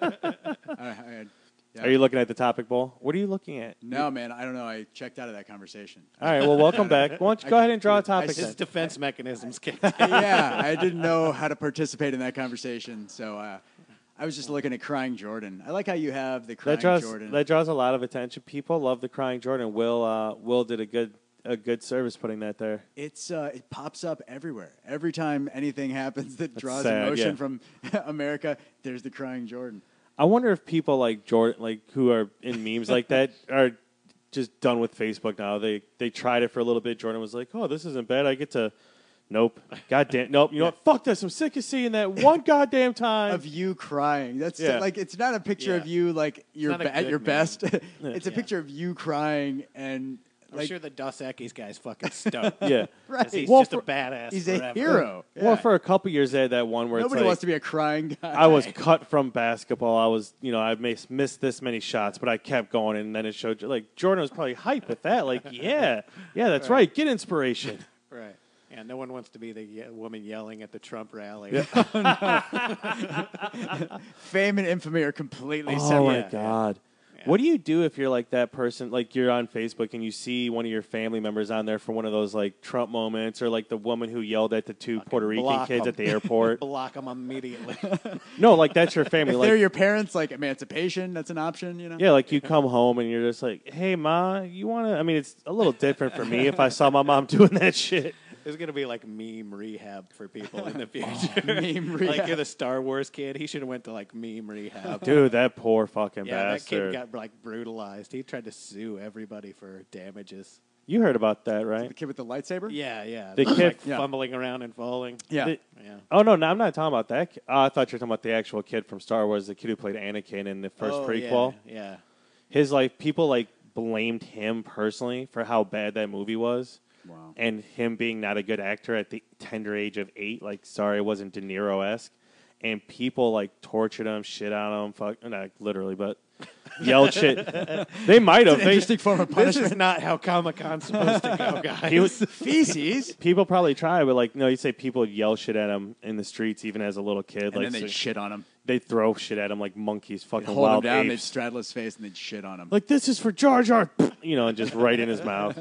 Yeah. Are you looking at the topic bowl? What are you looking at? No, man. I don't know. I checked out of that conversation. All right. Well, welcome back. Why don't you go ahead and draw a topic? His then? defense mechanisms kicked in. Yeah, I didn't know how to participate in that conversation, so I was just looking at Crying Jordan. I like how you have the Crying Jordan. That draws a lot of attention. People love the Crying Jordan. Will did a good service putting that there. It pops up everywhere. Every time anything happens that draws sad, emotion yeah. from America, there's the Crying Jordan. I wonder if people like Jordan, like who are in memes like that, are just done with Facebook now. They tried it for a little bit. Jordan was like, "Oh, this isn't bad. I get to." Nope. Goddamn. Nope. You know what? Fuck this. I'm sick of seeing that one goddamn time. Of you crying. That's Yeah. like it's not a picture of Yeah. you like you're not a at good your meme. best. It's a Yeah. picture of you crying and I'm like sure the Dos Equis guy's fucking stoked. Yeah. 'Cause He's Well, just a for- badass. he's a forever. hero. Well, for a couple years they had that one where Nobody it's like, wants to be a crying guy. I was cut from basketball. I was, I missed this many shots, but I kept going, and then it showed like Jordan was probably hype at that. Like, yeah, that's right. Get inspiration. Right. Yeah, no one wants to be the woman yelling at the Trump rally. Fame and infamy are completely Oh separate. my Yeah. god. What do you do if you're like that person, like you're on Facebook and you see one of your family members on there for one of those like Trump moments, or like the woman who yelled at the two Puerto Rican block kids 'em. at the airport? Block them immediately. No, like that's your family. If Like, they're your parents, like emancipation, that's an option, you know? yeah, like you come home and you're just like, hey, Ma, you want to? I mean, it's a little different for me if I saw my mom doing that shit. There's gonna be like meme rehab for people in the future. Meme Like rehab. you're the Star Wars kid. He should have went to like meme rehab. Dude, that poor fucking Yeah, that bastard. kid got like brutalized. He tried to sue everybody for damages. You heard about that, The right? kid with the lightsaber? Yeah, yeah. The Like, kid- Yeah. fumbling around and falling. Yeah. The- Yeah. Oh no, I'm not talking about that. I thought you were talking about the actual kid from Star Wars, the kid who played Anakin in the first Oh, prequel. Yeah. His like people like blamed him personally for how bad that movie was. Wow. And him being not a good actor at the tender age of 8, like sorry, it wasn't De Niro-esque, and people like tortured him, shit on him, fuck, not literally, but yelled shit. They might have. Interesting form of This punishment. is not how Comic Con's supposed to go, guys. He was, Feces. people probably try, but like no, you say people yell shit at him in the streets, even as a little kid. And like then they'd so- shit on him. they throw shit at him like monkeys, They'd fucking hold him wild down, they'd apes. straddle his face, and they'd shit on him. Like this is for Jar Jar, and just right in his mouth.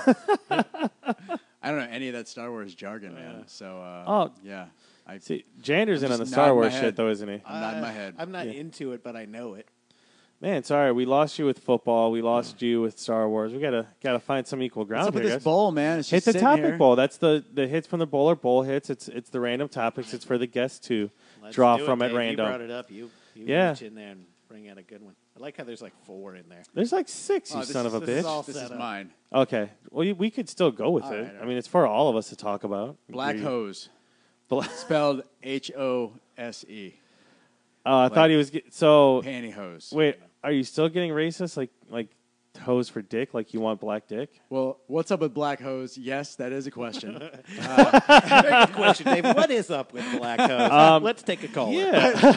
I don't know any of that Star Wars jargon, man. So, Oh. yeah. I See, Jander's in I'm on the just Star nodding my Wars head. shit, though, isn't he? I'm nodding my head. I'm not Yeah. into it, but I know it. Man, sorry, we lost you with football. We lost you with Star Wars. We gotta find some equal ground What's up with here, this guys. bowl, man? It's Hit just the sitting topic here. bowl. That's the hits from the bowl are bowl hits. It's the random topics. It's for the guests to Let's draw do from it, at Dave. random. You brought it up. You Yeah. reach in there and bring out a good one. I like how there's like 4 in there. There's like 6, you Oh, this son is- of a this is bitch. all This set is up. mine. Okay, well we could still go with All it. right, all I right. mean, it's for all of us to talk about. Black Agree. hose. Bla- Spelled H-O-S-E. I thought he was so. Pantyhose. Wait, are you still getting racist? Like hose for dick? Like you want black dick? Well, what's up with black hose? Yes, that is a question. Very good question, Dave. What is up with Black Hose? Let's take a call. Yeah.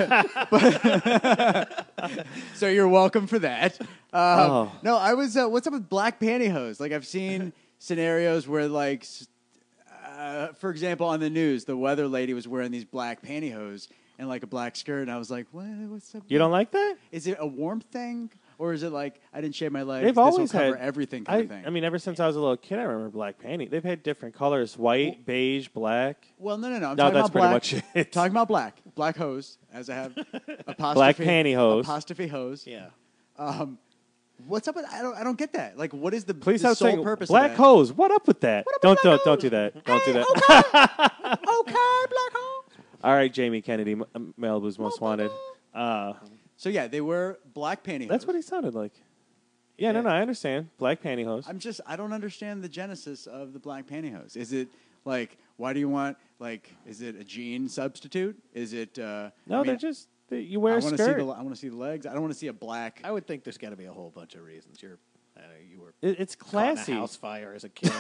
So you're welcome for that. Oh. No, I was. What's up with black pantyhose? Like I've seen scenarios where, like, for example, on the news, the weather lady was wearing these black pantyhose and like a black skirt, and I was like, "What? What's up?" You don't like that? Is it a warmth thing, or is it like I didn't shave my legs? They've this will always cover had everything kind of thing. I mean, ever since I was a little kid, I remember black panty. They've had different colors: white, beige, black. well, no. I'm No, talking that's about pretty black. much it. Talking about black hose, as I have apostrophe, Black pantyhose. apostrophe hose. Yeah. What's up with? I don't get that. Like, what is the, Please the stop sole saying purpose black of that? hose. What up with that? up Don't with black don't do hose? that. Don't do that. Okay, black hose. All right, Jamie Kennedy, Malibu's Most Wanted. So yeah, they wear black pantyhose. That's what he sounded like. Yeah, no, I understand. Black pantyhose. I don't understand the genesis of the black pantyhose. Is it like, why do you want, like, is it a jean substitute? Is it? No, I mean, they're just you wear I a want to see skirt. I want to see the legs. I don't want to see a black. I would think there's got to be a whole bunch of reasons. You were It's caught in classy. a house fire as a kid.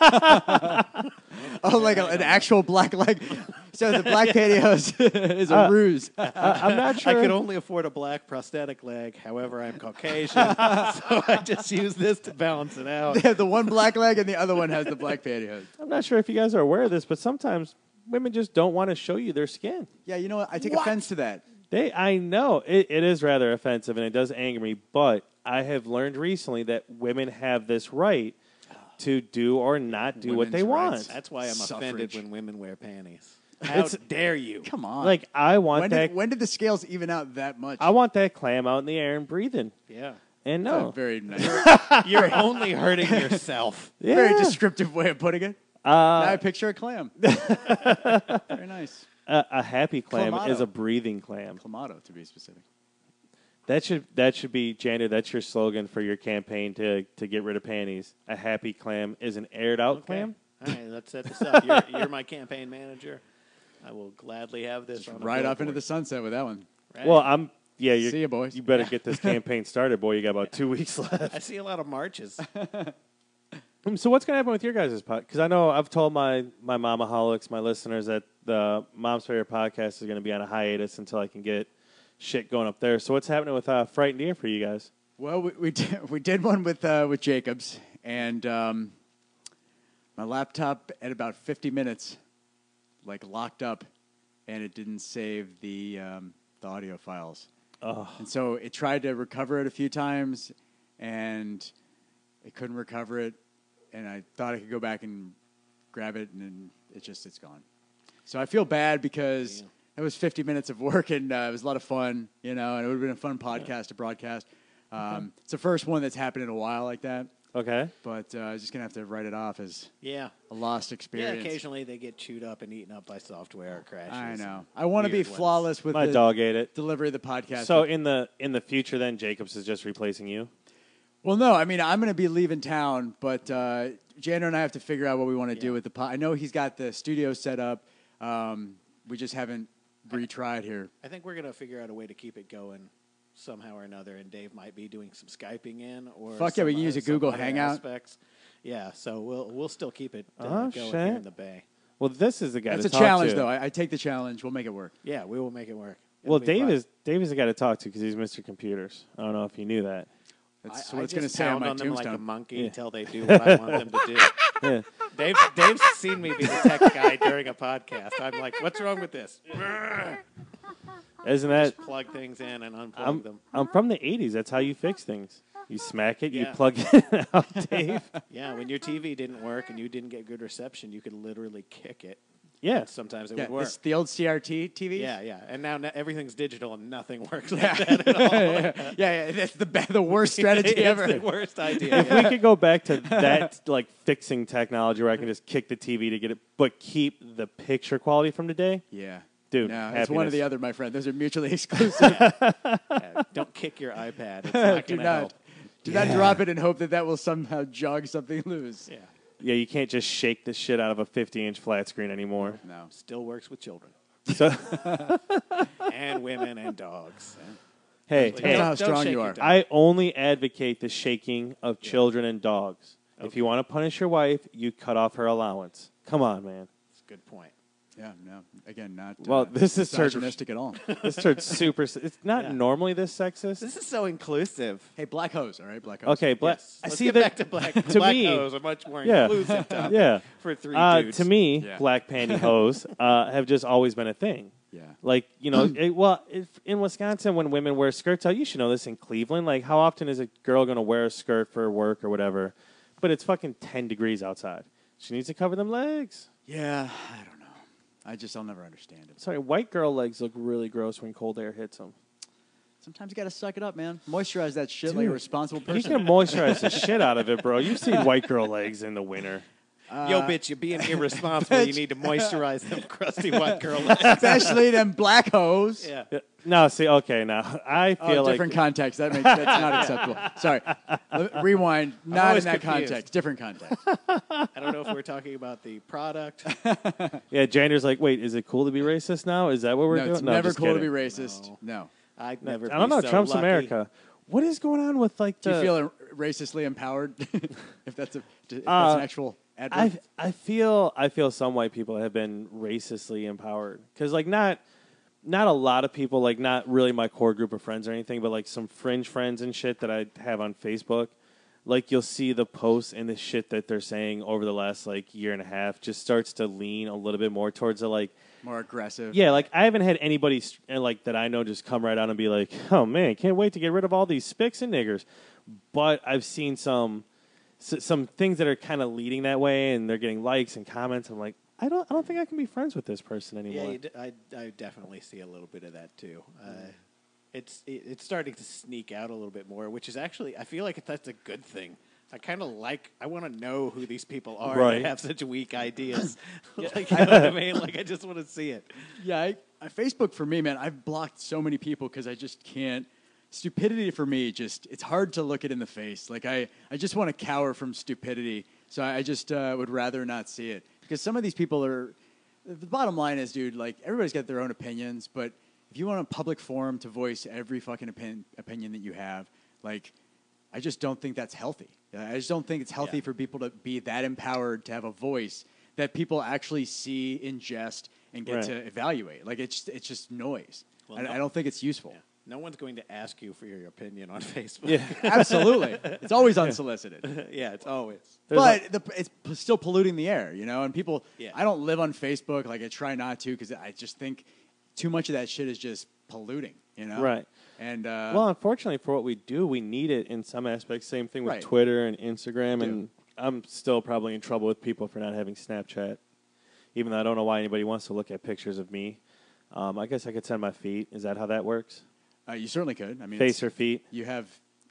Oh, like an actual black leg. So the black pantyhose is a ruse. I'm not sure. I could only afford a black prosthetic leg. However, I'm Caucasian, so I just use this to balance it out. They have the one black leg and the other one has the black pantyhose. I'm not sure if you guys are aware of this, but sometimes women just don't want to show you their skin. Yeah, you know what? I take offense to that. I know it is rather offensive and it does anger me, but I have learned recently that women have this right to do or not do what they Women's want. rights. That's why I'm Suffrage. offended when women wear panties. How dare you? Come on. Like I want that. When did the scales even out that much? I want that clam out in the air and breathing. Yeah. And Oh, no, very nice. You're only hurting yourself. yeah. Very descriptive way of putting it. Now I picture a clam. Very nice. A happy clam Clamato. is a breathing clam. Clamato, to be specific. That should be Jander. That's your slogan for your campaign to get rid of panties. A happy clam is an aired out clam. All right, let's set this up. You're my campaign manager. I will gladly have this on a Right off into billboard. the sunset with that one. Right? Well, you're, See ya, boys. You better get this campaign started, boy. You got about 2 weeks left. I see a lot of marches. So what's going to happen with your guys' podcast? Because I know I've told my Momaholics, my listeners, that the Mom's Favorite Podcast is going to be on a hiatus until I can get shit going up there. So what's happening with Frightened Ear for you guys? Well, we did one with Jacobs, and my laptop at about 50 minutes, like locked up, and it didn't save the audio files. Oh. And so it tried to recover it a few times, and it couldn't recover it. And I thought I could go back and grab it, and then it's gone. So I feel bad because it was 50 minutes of work, and it was a lot of fun, and it would have been a fun podcast to broadcast. It's the first one that's happened in a while like that. Okay. but just gonna have to write it off as Yeah. a lost Yeah, experience. occasionally they get chewed up and eaten up by software crashes. I know. and I want to be weird ones. flawless with My the dog ate it. delivery of the podcast. So in the future, then Jacobs is just replacing you. Well, no, I mean, I'm going to be leaving town, but Jano and I have to figure out what we want to do with the pod. I know he's got the studio set up. We just haven't retried here. I think we're going to figure out a way to keep it going somehow or another, and Dave might be doing some Skyping in or Fuck yeah, we some, can use a some Google other Hangout. aspects. Yeah, so we'll still keep it Oh, going shit. here in the Bay. Well, this is the guy. That's to a talk challenge, to. though. I take the challenge. We'll make it work. Yeah, we will make it work. Well, It'll be fun. Dave is the guy to talk to because he's Mr. Computers. I don't know if you knew that. That's I what it's going to just say on pound my on them like a tombstone. monkey Yeah. until they do what I want them to do. Yeah. Dave's seen me be the tech guy during a podcast. I'm like, what's wrong with this? Isn't that? Plug things in and unplug them. I'm from the '80s. That's how you fix things. You smack it. You Yeah. plug it out, Dave. Yeah, when your TV didn't work and you didn't get good reception, you could literally kick it. Yeah. And sometimes it Yeah, would work. it's the old CRT TV. Yeah, yeah. And now everything's digital and nothing works like yeah, that at all. yeah. That's the worst strategy It's ever. the worst idea. If we could go back to that like fixing technology where I can just kick the TV to get it, but keep the picture quality from today, Yeah. dude. No, it's one or happiness. the other, my friend. Those are mutually exclusive. Yeah, don't kick your iPad. It's not Do going to not, help. do not drop it and hope that will somehow jog something loose. Yeah. Yeah, you can't just shake the shit out of a 50-inch flat screen anymore. No. Still works with children So, and women and dogs. hey, I don't know how Don't strong shake you your are. dog. I only advocate the shaking of children and dogs. If Okay. you want to punish your wife, you cut off her allowance. Come on, man. That's a good point. Yeah, no. Again, not Well, this is misogynistic at all. This turned super. It's not Yeah. normally this sexist. This is so inclusive. Hey, black hose, all right? Black hose. Okay, black. Yes. I Let's see get that. back to black. to black me- hose, a much more Yeah. inclusive topic Yeah. for three dudes. To me, Yeah. black pantyhose have just always been a thing. Yeah. Like, if in Wisconsin, when women wear skirts, you should know this in Cleveland. Like, how often is a girl going to wear a skirt for work or whatever? But it's fucking 10 degrees outside. She needs to cover them legs. Yeah, I don't know. I'll never understand it. Sorry, white girl legs look really gross when cold air hits them. Sometimes you got to suck it up, man. Moisturize that shit like a Dude, responsible You person. can moisturize the shit out of it, bro. You've seen white girl legs in the winter. Yo, bitch, you're being irresponsible. You need to moisturize them crusty white girl legs. Especially them black hose. Yeah. No, see, okay, now I feel like different context. That's not acceptable. Sorry. Rewind. Not in always that confused. context. Different context. I don't know if we're talking about the product. yeah, Jander's like, wait, is it cool to be racist now? Is that what we're No, doing? it's never just cool to be kidding. racist. No. I'd never. I don't be know. so Trump's lucky. America. What is going on with like Do the? you feel racistly empowered? if that's an actual adverb. I feel some white people have been racistly empowered because like not a lot of people, like not really my core group of friends or anything, but like some fringe friends and shit that I have on Facebook. Like you'll see the posts and the shit that they're saying over the last like year and a half just starts to lean a little bit more towards the like. More aggressive. Yeah, like I haven't had anybody like that I know just come right out and be like, "Oh man, can't wait to get rid of all these spics and niggers." But I've seen some things that are kind of leading that way, and they're getting likes and comments. I'm like, I don't think I can be friends with this person anymore. Yeah, I definitely see a little bit of that too. It's starting to sneak out a little bit more, which is actually I feel like that's a good thing. I want to know who these people are Right. that have such weak ideas. Like, you know what I mean? Like I just want to see it. Yeah, Facebook for me, man, I've blocked so many people because I just can't. Stupidity for me, it's hard to look it in the face. Like I just want to cower from stupidity. So I just would rather not see it. Because some of these people are, the bottom line is, dude, like everybody's got their own opinions, but if you want a public forum to voice every fucking opinion that you have, like, I just don't think that's healthy. I just don't think it's healthy for people to be that empowered to have a voice that people actually see, ingest, and get Right. to evaluate. Like it's just noise. Well, I don't think it's useful. Yeah. No one's going to ask you for your opinion on Facebook. Yeah. Absolutely, it's always unsolicited. Yeah, it's always. There's But it's still polluting the air, you know. And people, Yeah. I don't live on Facebook. Like I try not to because I just think too much of that shit is just polluting, you know. Right. And Well, unfortunately, for what we do, we need it in some aspects. Same thing with Right. Twitter and Instagram, We and I'm still probably in trouble with people for not having Snapchat, even though I don't know why anybody wants to look at pictures of me. I guess I could send my feet. Is that how that works? you certainly could. I mean, Face or feet? you have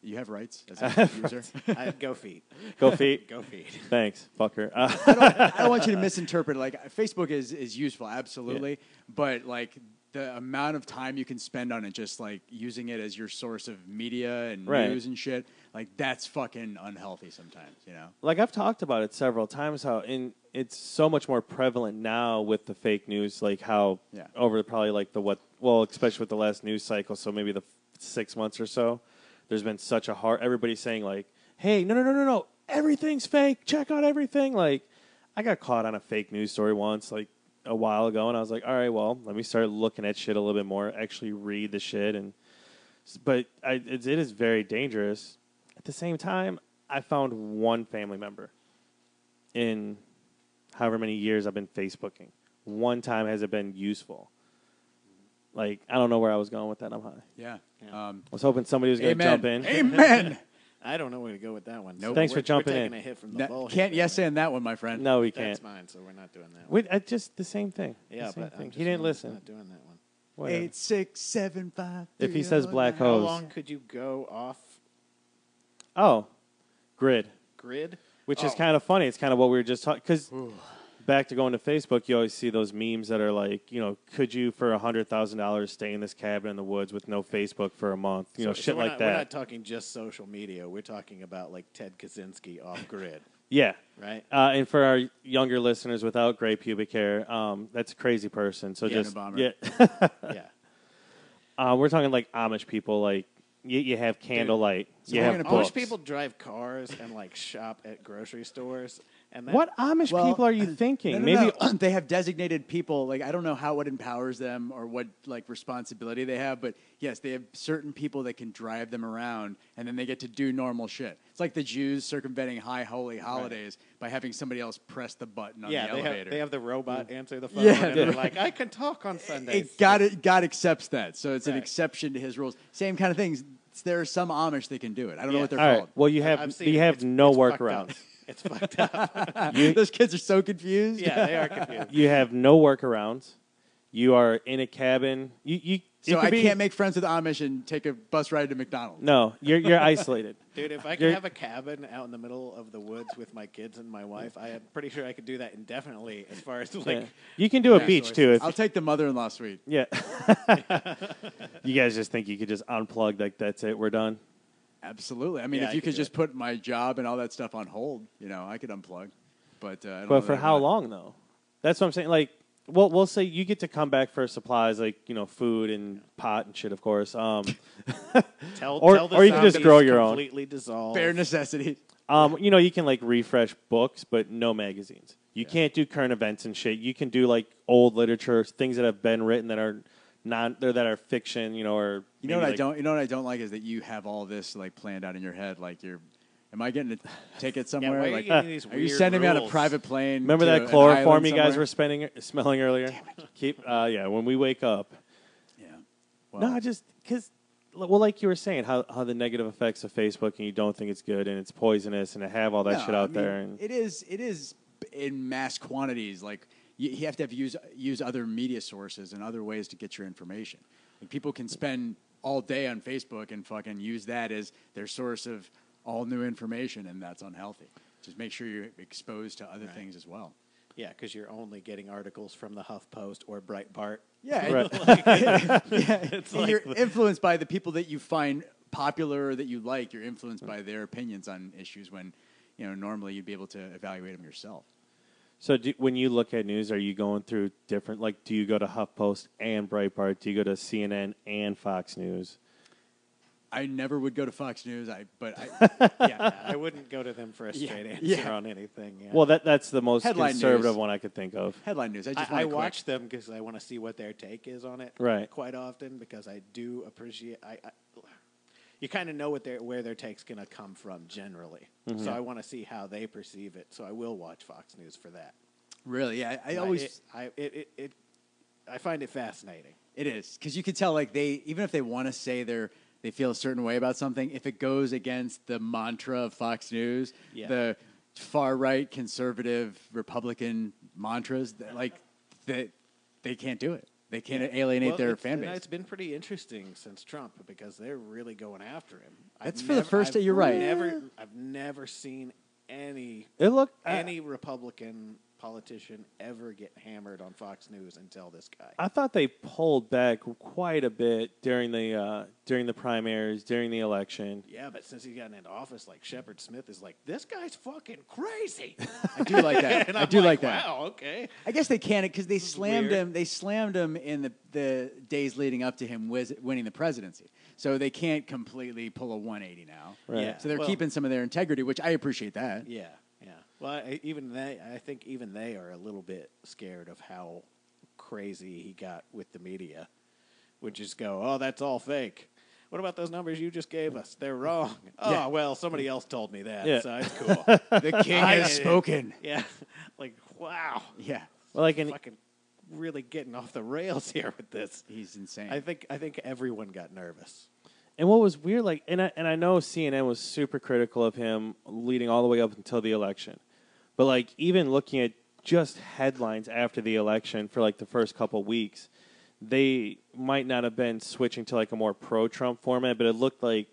You have rights as a user. Go feet. Go feet. Go feet. Thanks, fucker. I don't want you to misinterpret. Like Facebook is useful, absolutely, but like the amount of time you can spend on it, just like using it as your source of media and Right. news and shit, like that's fucking unhealthy sometimes. You know. Like I've talked about it several times, how it's so much more prevalent now with the fake news, like how Yeah. over probably like especially with the last news cycle, so maybe the 6 months or so, there's been such a everybody's saying like, hey, no, everything's fake, check out everything. Like I got caught on a fake news story once, like a while ago, and I was like, all right, well, let me start looking at shit a little bit more, actually read the shit, but it is very dangerous. At the same time, I found one family member in however many years I've been Facebooking. One time has it been useful. Like, I don't know where I was going with that. I'm high. Yeah. I was hoping somebody was going to jump in. Amen. I don't know where to go with that one. Nope. Thanks for We're jumping taking in. a hit from the bull. Can't here, yes man. and that one, my friend. No, we That's can't. mine, so we're not doing that one. It's just the same thing. Yeah, The same but thing. I'm He didn't just listen. not doing that one. Whatever. 86753. If he says black How hose. long could you go off Oh, grid. grid? Which is Oh. kind of funny. It's kind of what we were just talking. Because back to going to Facebook, you always see those memes that are like, could you for $100,000 stay in this cabin in the woods with no Facebook for a month? Shit we're like not, that. We're not talking just social media. We're talking about like Ted Kaczynski off grid, Yeah. right? And for our younger listeners without gray pubic hair, that's a crazy person. So Yeah, just Obama. Yeah. we're talking like Amish people. Like you have candlelight. so you we're have gonna books. Amish people drive cars and like shop at grocery stores. And that, What Amish Well, people are you thinking? No, no, Maybe no. They have designated people. Like I don't know how it empowers them or what like responsibility they have, but yes, they have certain people that can drive them around, and then they get to do normal shit. It's like the Jews circumventing high holy holidays by having somebody else press the button on the elevator. they have the robot answer the phone. Yeah, and they're like, I can talk on Sundays. God accepts that, so it's an Right. exception to his rules. Same kind of things. There are some Amish that can do it. I don't know Yeah. what they're all right. called. Well, you I've have seen you it. have It's- no it's fucked up. workarounds. It's fucked up. Those kids are so confused. Yeah, they are confused. You have no workarounds. You are in a cabin. You So it could I be- can't make friends with Amish and take a bus ride to McDonald's. No, you're isolated. Dude, if I could You're- have a cabin out in the middle of the woods with my kids and my wife, I am pretty sure I could do that indefinitely as far as like Yeah. You can do a Yeah. beach too. If, I'll take the mother-in-law suite. yeah. You guys just think you could just unplug like that's it. We're done. Absolutely. I mean, Yeah, if I you could could do just it. put my job and all that stuff on hold, I could unplug. But I don't know But that for I how want. long though? That's what I'm saying. Like, we'll say you get to come back for supplies, like food and pot and shit, of course. tell Or- tell the or you can just zombies grow your own. completely dissolve. Bare necessity. You can like refresh books, but no magazines. You can't do current events and shit. You can do like old literature, things that have been written that are that are fiction, or You know what maybe, I like- don't. You know what I don't like is that you have all this like planned out in your head. Like am I getting a ticket somewhere? why are you like, getting these are you weird sending me on a rules? private plane? Remember to that an chloroform island you guys somewhere? were smelling earlier? Keep when we wake up. Yeah. No, Well, just because, well, like you were saying, how the negative effects of Facebook, and you don't think it's good, and it's poisonous, and to have all that no, shit out I mean, there. And it is in mass quantities. Like you have to use other media sources and other ways to get your information. Like people can spend all day on Facebook and fucking use that as their source of all new information, and that's unhealthy. Just make sure you're exposed to other things as well. Yeah, because you're only getting articles from the HuffPost or Breitbart. Yeah, Right. and you're influenced by the people that you find popular or that you like. You're influenced by their opinions on issues when, normally you'd be able to evaluate them yourself. So when you look at news, are you going through different? Like, do you go to HuffPost and Breitbart? Do you go to CNN and Fox News? I never would go to Fox News. I wouldn't go to them for a straight answer Yeah. on anything. Yeah. Well, that's the most Headline conservative news. one I could think of. Headline news. I just I want to watch them because I want to see what their take is on it. Right. Quite often because I do appreciate. You kind of know where their take's going to come from generally. Mm-hmm. So I want to see how they perceive it. So I will watch Fox News for that. Really, yeah. I But always I find it fascinating. it is because you could tell like even if they want to say they feel a certain way about something, if it goes against the mantra of Fox News, Yeah. the far right conservative Republican mantras, they can't do it. They can't alienate their fan You know, base. it's been pretty interesting since Trump because they're really going after him. That's for the first day. You're right. I've never seen any It looked any Republican politician ever get hammered on Fox News until this guy. I thought they pulled back quite a bit during the primaries, during the election. Yeah, but since he's gotten into office, like Shepard Smith is like, this guy's fucking crazy. I do like that. And I I'm do like that. Wow, okay. I guess they can because they slammed weird. him. They slammed him in the days leading up to him winning the presidency. So they can't completely pull a 180 now. Right. Yeah. So they're Well, keeping some of their integrity, which I appreciate that. Yeah, yeah. Well, I think even they are a little bit scared of how crazy he got with the media. Would just go, oh, that's all fake. What about those numbers you just gave us? They're wrong. Oh, Yeah. well, somebody else told me that, Yeah. so it's cool. The king has spoken. Yeah, like, wow. Yeah, Well, like in Fucking really getting off the rails here with this. he's insane. I think everyone got nervous. And what was weird, like, and I know CNN was super critical of him leading all the way up until the election, but like even looking at just headlines after the election for like the first couple weeks, they might not have been switching to like a more pro-Trump format, but it looked like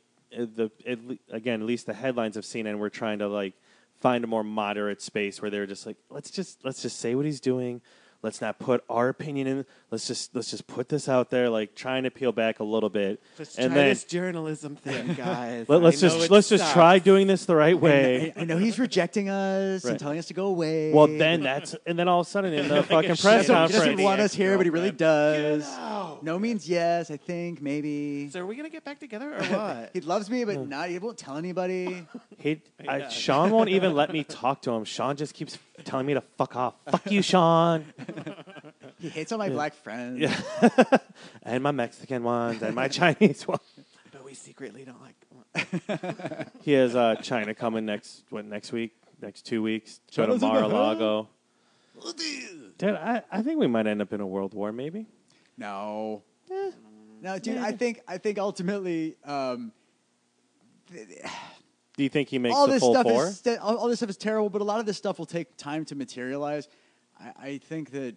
at least the headlines of CNN were trying to like find a more moderate space where they were just like, let's just say what he's doing. Let's not put our opinion in. Let's just put this out there, like trying to peel back a little bit. Let's and try then this journalism thing, guys. let's just try doing this the right way. I know he's rejecting us and Right. telling us to go away. Well, then all of a sudden in the fucking a press shit he on doesn't conference, want us here, but he really does. Get out. No means yes. I think maybe So are we gonna get back together or what? he loves me, but not. He won't tell anybody. Yeah. Sean won't even let me talk to him. Sean just keeps telling me to fuck off. Fuck you, Sean. He hates all my black friends. Yeah. And my Mexican ones and my Chinese ones. But we secretly don't like. He has China coming next week, next 2 weeks. Go to China's in the Mar-a-Lago. Dude, I think we might end up in a world war, maybe. No. No, dude. I think ultimately. Do you think he makes all the this full stuff four? is all this stuff is terrible, but a lot of this stuff will take time to materialize. I think that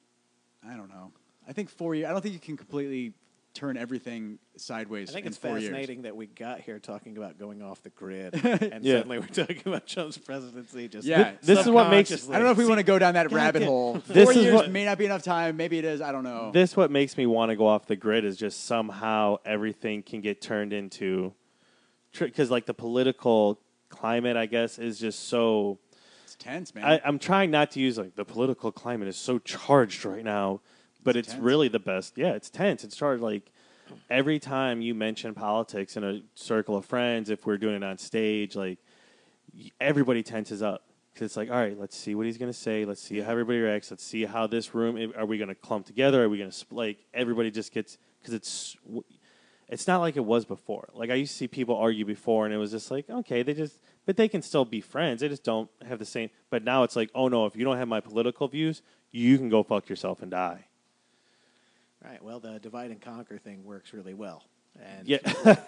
I don't know. I think 4 years. I don't think you can completely turn everything sideways. I think in it's 4 years. fascinating that we got here talking about going off the grid, and Yeah. suddenly we're talking about Trump's presidency. Just Yeah. This is what makes- subconsciously. I don't know if we want to go down that rabbit damn. hole. This 4 is years what- may not be enough time. Maybe it is. I don't know. This what makes me want to go off the grid is just somehow everything can get turned into because like the political climate, I guess, is just so. It's tense, man. I'm trying not to use like the political climate is so charged right now, but it's tense. really the best. Yeah, it's tense. It's charged. Like every time you mention politics in a circle of friends, if we're doing it on stage, like everybody tenses up. Because it's like, all right, let's see what he's going to say. Let's see how everybody reacts. Let's see how this room, are we going to clump together? Are we going to, like, everybody just gets, because it's not like it was before. Like, I used to see people argue before, and it was just like, okay, but they can still be friends. They just don't have the same, but now it's like, oh no, if you don't have my political views, you can go fuck yourself and die. Right. Well, the divide and conquer thing works really well. And, Yeah.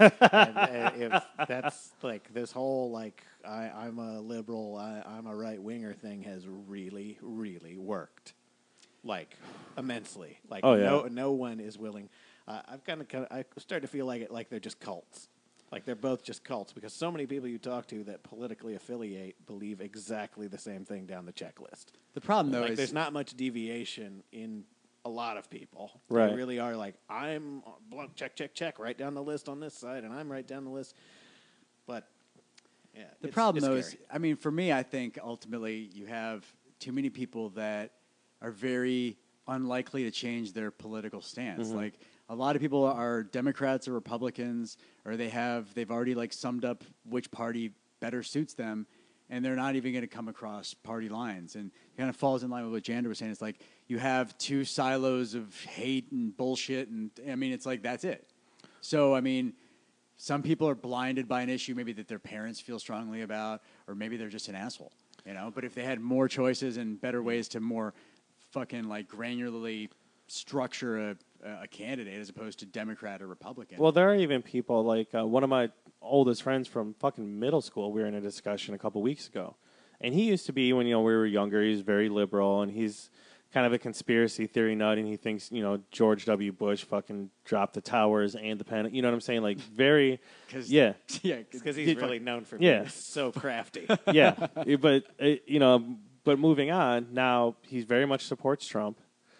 and if that's like this whole like I'm a liberal, I'm a right winger thing has really, really worked, like immensely. Like Oh, yeah. no one is willing. I start to feel like they're just cults. Like they're both just cults because so many people you talk to that politically affiliate believe exactly the same thing down the checklist. the problem though Like is there's not much deviation in a lot of people. Right. They really are like, I'm check, right down the list on this side, and I'm right down the list. But, yeah. the problem it's though is, scary. I mean, for me, I think ultimately you have too many people that are very unlikely to change their political stance. Mm-hmm. Like a lot of people are Democrats or Republicans, or they've already like summed up which party better suits them, and they're not even going to come across party lines. And it kind of falls in line with what Jander was saying. It's like you have two silos of hate and bullshit, and I mean, it's like that's it. So I mean, some people are blinded by an issue maybe that their parents feel strongly about, or maybe they're just an asshole, you know. But if they had more choices and better ways to more fucking like granularly structure a candidate as opposed to Democrat or Republican. Well, there are even people like one of my oldest friends from fucking middle school. We were in a discussion a couple weeks ago, and he used to be when we were younger. He was very liberal, and he's kind of a conspiracy theory nut, and he thinks, George W. Bush fucking dropped the towers and the pen. You know what I'm saying? Like, very, yeah. Yeah, Because he's really known for Yeah. being so crafty. Yeah. But moving on, now he very much supports Trump.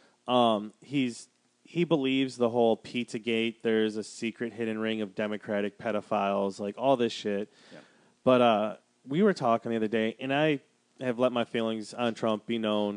He believes the whole Pizzagate, there's a secret hidden ring of Democratic pedophiles, like all this shit. Yeah. But we were talking the other day, and I have let my feelings on Trump be known,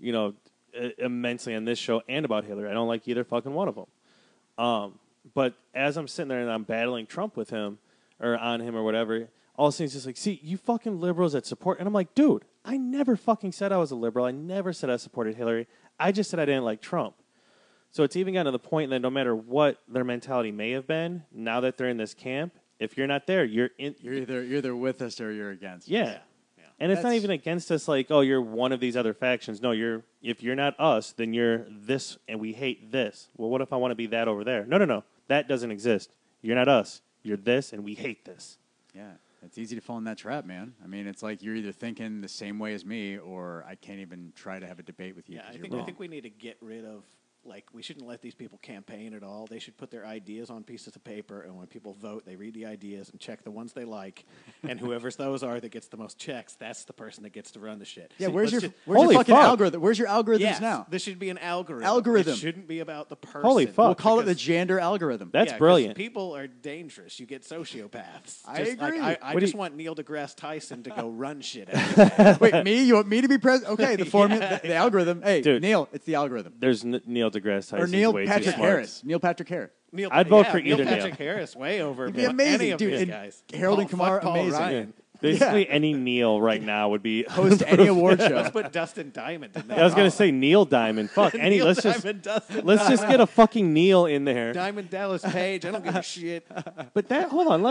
immensely on this show and about Hillary. I don't like either fucking one of them. But as I'm sitting there and I'm battling Trump with him, or on him or whatever, all of a sudden he's just like, see, you fucking liberals that support, and I'm like, dude, I never fucking said I was a liberal. I never said I supported Hillary. I just said I didn't like Trump. So it's even gotten to the point that no matter what their mentality may have been, now that they're in this camp, if you're not there, you're in. You're either with us or you're against. Yeah. Yeah. And it's not That's- even against us like, oh, you're one of these other factions. No, if you're not us, then you're this and we hate this. Well, what if I want to be that over there? No. That doesn't exist. You're not us. You're this and we hate this. Yeah, it's easy to fall in that trap, man. I mean, it's like you're either thinking the same way as me, or I can't even try to have a debate with you. Yeah, 'cause I you're think wrong. we need to get rid of, we shouldn't let these people campaign at all. They should put their ideas on pieces of paper, and when people vote, they read the ideas and check the ones they like, and whoever's those are that gets the most checks, that's the person that gets to run the shit. Yeah, See, where's let's your just- where's your Holy fucking fuck. algorithm? Where's your algorithms Yes, now? this should be an algorithm. Algorithm. It shouldn't be about the person. Holy fuck. We'll call it the Because- gender algorithm. That's Yeah, 'cause brilliant. People are dangerous. You get sociopaths. I Just like, agree. I What do just you- want Neil deGrasse Tyson to go run shit every day. Wait, me? You want me to be president? Okay, the formula, the algorithm. Hey, Dude. Neil, it's the algorithm. There's Neil deGrasse Tyson. Or Neil way too Patrick smart. Harris. Neil Patrick Harris. Neil, I'd vote for Neil either Neil. Patrick Harris way over He'd be any amazing, of dude. these And guys. Harold and Kumar, Paul amazing. Ryan. Basically, any Neil right now would be. Host any award show. Let's put Dustin Diamond in there. I was gonna say Neil Diamond. Fuck any. Neil Let's Diamond, Dustin let's Diamond. just get a fucking Neil in there. Diamond Dallas Page. I don't give a shit. But hold on.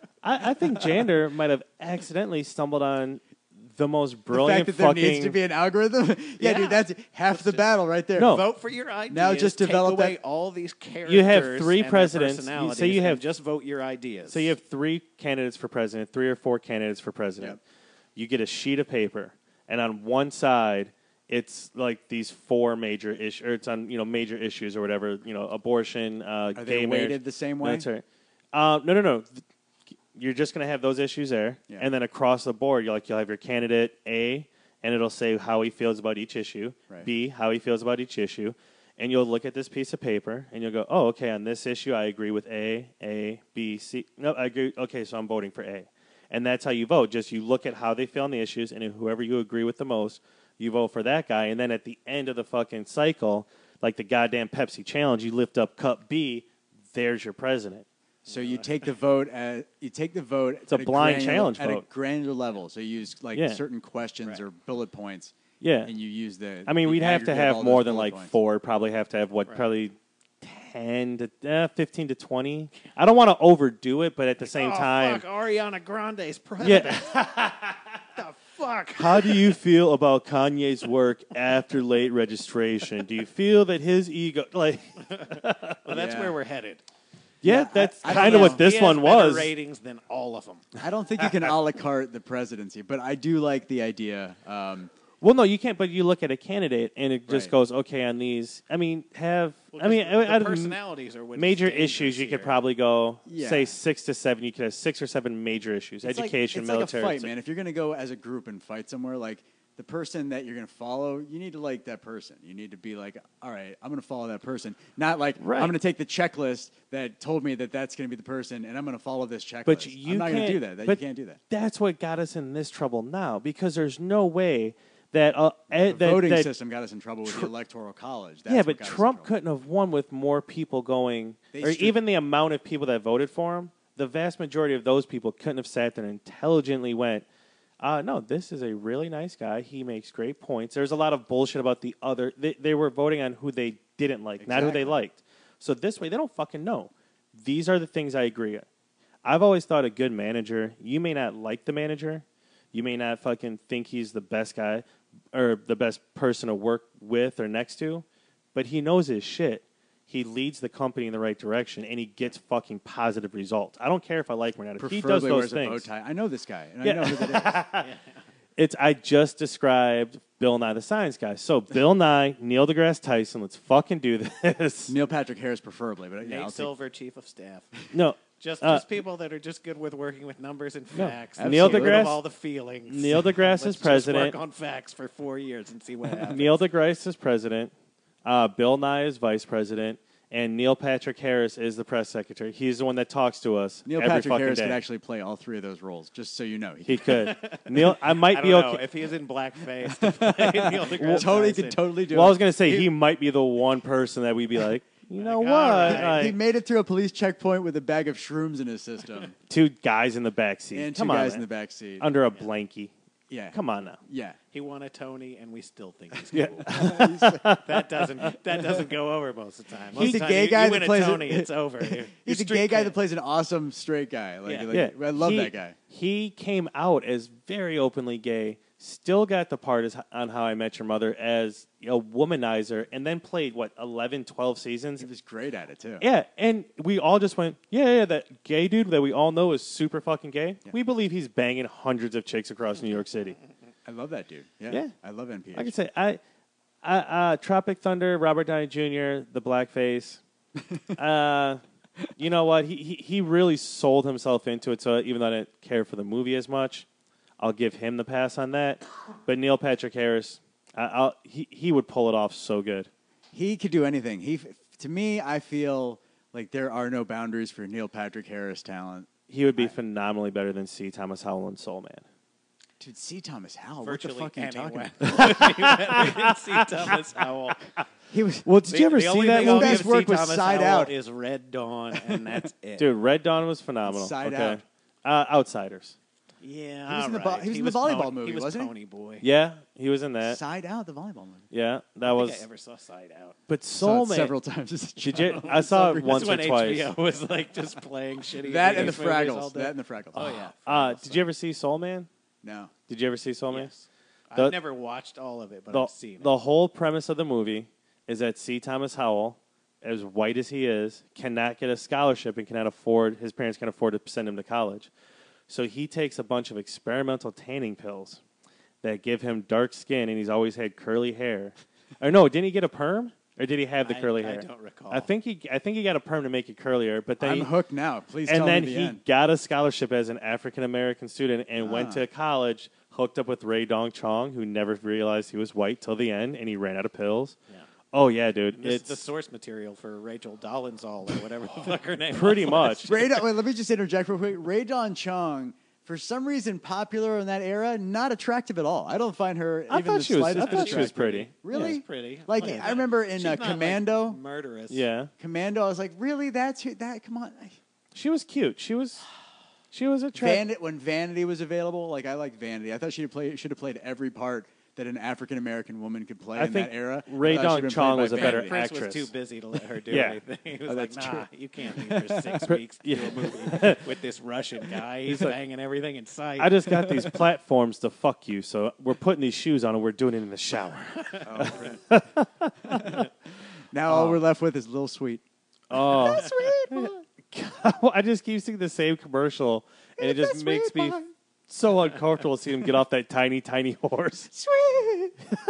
I think Jander might have accidentally stumbled on the most The fact brilliant that there fucking. needs to be an algorithm. yeah, Yeah. dude, that's half the battle right there. No. Vote for your ideas. Now just develop take away that- all these characters. You have three and their presidents. You personalities say you and have- just vote your ideas. So you have 3 candidates for president, 3 or 4 candidates for president. Yep. You get a sheet of paper, and on one side, it's like these 4 major issues, or it's on major issues or whatever. Abortion, Are gay they marriage. weighted the same way? Military. No. You're just going to have those issues there, Yeah. and then across the board, you'll have your candidate A, and it'll say how he feels about each issue. Right. B, how he feels about each issue, and you'll look at this piece of paper, and you'll go, oh, okay, on this issue, I agree with A, B, C. No, I agree. Okay, so I'm voting for A, and that's how you vote. Just you look at how they feel on the issues, and whoever you agree with the most, you vote for that guy, and then at the end of the fucking cycle, like the goddamn Pepsi challenge, you lift up cup B. There's your president. So you take the vote It's a blind challenge at a vote. granular level. So you use Yeah. certain questions Right. or bullet points. Yeah. And you use the. I mean, the we'd have to aggregate of have all more those than bullet like points. 4. Probably have to have Right. probably 10 to 15 to 20. I don't want to overdo it, but at the same oh, time, fuck, Ariana Grande's president. yeah. the fuck? How do you feel about Kanye's work after late registration? Do you feel that his ego, like, Well, that's Yeah. where we're headed. yeah, that's I kind don't of know. what this He has one better was. ratings than all of them. I don't think you can a la carte the presidency, but I do like the idea. Well, no, you can't. But you look at a candidate, and it just Right. goes, okay, on these. I mean, Well, out the of personalities are what's major dangerous issues, you could here. probably go Yeah. say 6 to 7. You could have 6 or 7 major issues: It's education, like, military. It's like a it's fight, man. If you're going to go as a group and fight somewhere, like the person that you're going to follow, you need to like that person. You need to be like, all right, I'm going to follow that person. Not like, Right. I'm going to take the checklist that told me that that's going to be the person, and I'm going to follow this checklist. But you I'm not can't going to do that. You but can't do that. That's what got us in this trouble now, because there's no way that The that, voting that system got us in trouble with the Electoral College. That's yeah, what but got us in Trump trouble. couldn't have won with more people going, They or stri- even the amount of people that voted for him. The vast majority of those people couldn't have sat there and intelligently went, no, this is a really nice guy. He makes great points. There's a lot of bullshit about the other. They were voting on who they didn't like, not who they Exactly. liked. So this way, they don't fucking know. These are the things I agree on. I've always thought a good manager, you may not like the manager. You may not fucking think he's the best guy or the best person to work with or next to, but he knows his shit. He leads the company in the right direction, and he gets fucking positive results. I don't care if I like him or not. If he does Preferably those wears a bow things, tie. I know this guy, and Yeah. I know who that is. I just described Bill Nye the Science Guy. So Bill Nye, Neil deGrasse Tyson, let's fucking do this. Neil Patrick Harris preferably, but Nate I'll take Silver, chief of staff. No, Just people that are just good with working with numbers and facts. Neil Get rid of deGrasse- all the feelings. Neil deGrasse is Let's president. Just work on facts for 4 years and see what happens. Neil deGrasse is president. Bill Nye is vice president. And Neil Patrick Harris is the press secretary. He's the one that talks to us Neil every Patrick fucking Harris day. could actually play all three of those roles, just so you know. He could. Neil, I might I be don't know okay. if he is in blackface. To play Neil deGrasse totally Tyson. could totally do Well, I it. was going to say he might be the one person that we'd be like, you know Like, what? all right. Like, He made it through a police checkpoint with a bag of shrooms in his system two guys in the back seat. and two Come on, guys man. in the back seat. Under a blankie. Yeah, Come on now. Yeah, He won a Tony, and we still think he's Yeah. cool. that doesn't go over most of the time. Most He's of the time gay you guy win that a plays Tony, it- it's over. he's You're a street gay guy kid. that plays an awesome straight guy. Like, Yeah. I love that guy. He came out as very openly gay, still got the part on How I Met Your Mother as a womanizer, and then played, 11, 12 seasons? He was great at it too. Yeah, and we all just went, yeah, that gay dude that we all know is super fucking gay. Yeah. We believe he's banging hundreds of chicks across New York City. I love that dude. Yeah, Yeah. I love NPH. I could say, Tropic Thunder, Robert Downey Jr., the blackface. You know what? He really sold himself into it, so even though I didn't care for the movie as much, I'll give him the pass on that. But Neil Patrick Harris, he would pull it off so good. He could do anything. To me, I feel like there are no boundaries for Neil Patrick Harris talent. He would be phenomenally better than C. Thomas Howell in Soul Man. Dude, C. Thomas Howell. Virtually what the fuck are you talking anyone. about? We didn't see Thomas Howell. He was. Well, did you ever The see only that thing I'll movie? Best give work C. was Thomas Side Howell Out. is Red Dawn, and that's it. Dude, Red Dawn was phenomenal. Side okay. Out. Outsiders. Yeah, He was in the all right. he was in the volleyball Pony- movie, he was wasn't he? Pony Boy. Yeah, he was in that. Side Out, the volleyball movie. Yeah, that I don't was. think I ever saw Side Out. But Saw Soul it Man. several times as a Did child. you? I saw it That's once or when twice. HBO was like just playing shitty. That and the movies all Fraggles. day. That and the Fraggles. Oh yeah. Did you ever see Soul Man? No. Did you ever see Soul Man? Yes. The- I've never watched all of it, but The, I've seen it. the whole premise of the movie is that C. Thomas Howell, as white as he is, cannot get a scholarship and cannot afford, his parents can't afford to send him to college. So he takes a bunch of experimental tanning pills that give him dark skin, and he's always had curly hair. Or no, didn't he get a perm? Or did he have the curly hair? I don't recall. I think he got a perm to make it curlier, but then I'm he, hooked now. Please and tell then me the he end. got a scholarship as an African American student and went to college, hooked up with Ray Dong Chong, who never realized he was white till the end, and he ran out of pills. Yeah. Oh yeah, dude, This is it's the source material for Rachel Dolezal or whatever the fuck her name pretty was. much. Wait, let me just interject real quick. Ray Dawn Chong, for some reason, popular in that era, not attractive at all. I don't find her I even thought the she was. slightest I thought she was attractive. pretty. Really? She's pretty. Like, Look at I that. remember in She's not, like, Commando. murderous. Yeah, Commando, I was like, really? That's who? That? Come on. she was cute. She was attractive. When Vanity was available, like I liked Vanity. I thought should have played every part that an African American woman could play I in think that era. Ray I thought she'd Dong been Chong played by was a better Vanity. Prince actress. was too busy to let her do Yeah. anything. He was Oh, like, that's nah, true. you can't leave for 6 weeks to do a movie with this Russian guy. He's like, banging everything in sight. I just got these platforms to fuck you, so we're putting these shoes on and we're doing it in the shower. Now all we're left with is Lil Sweet. Oh, I just keep seeing the same commercial, and it just makes me so uncomfortable seeing him get off that tiny, tiny horse. Sweet.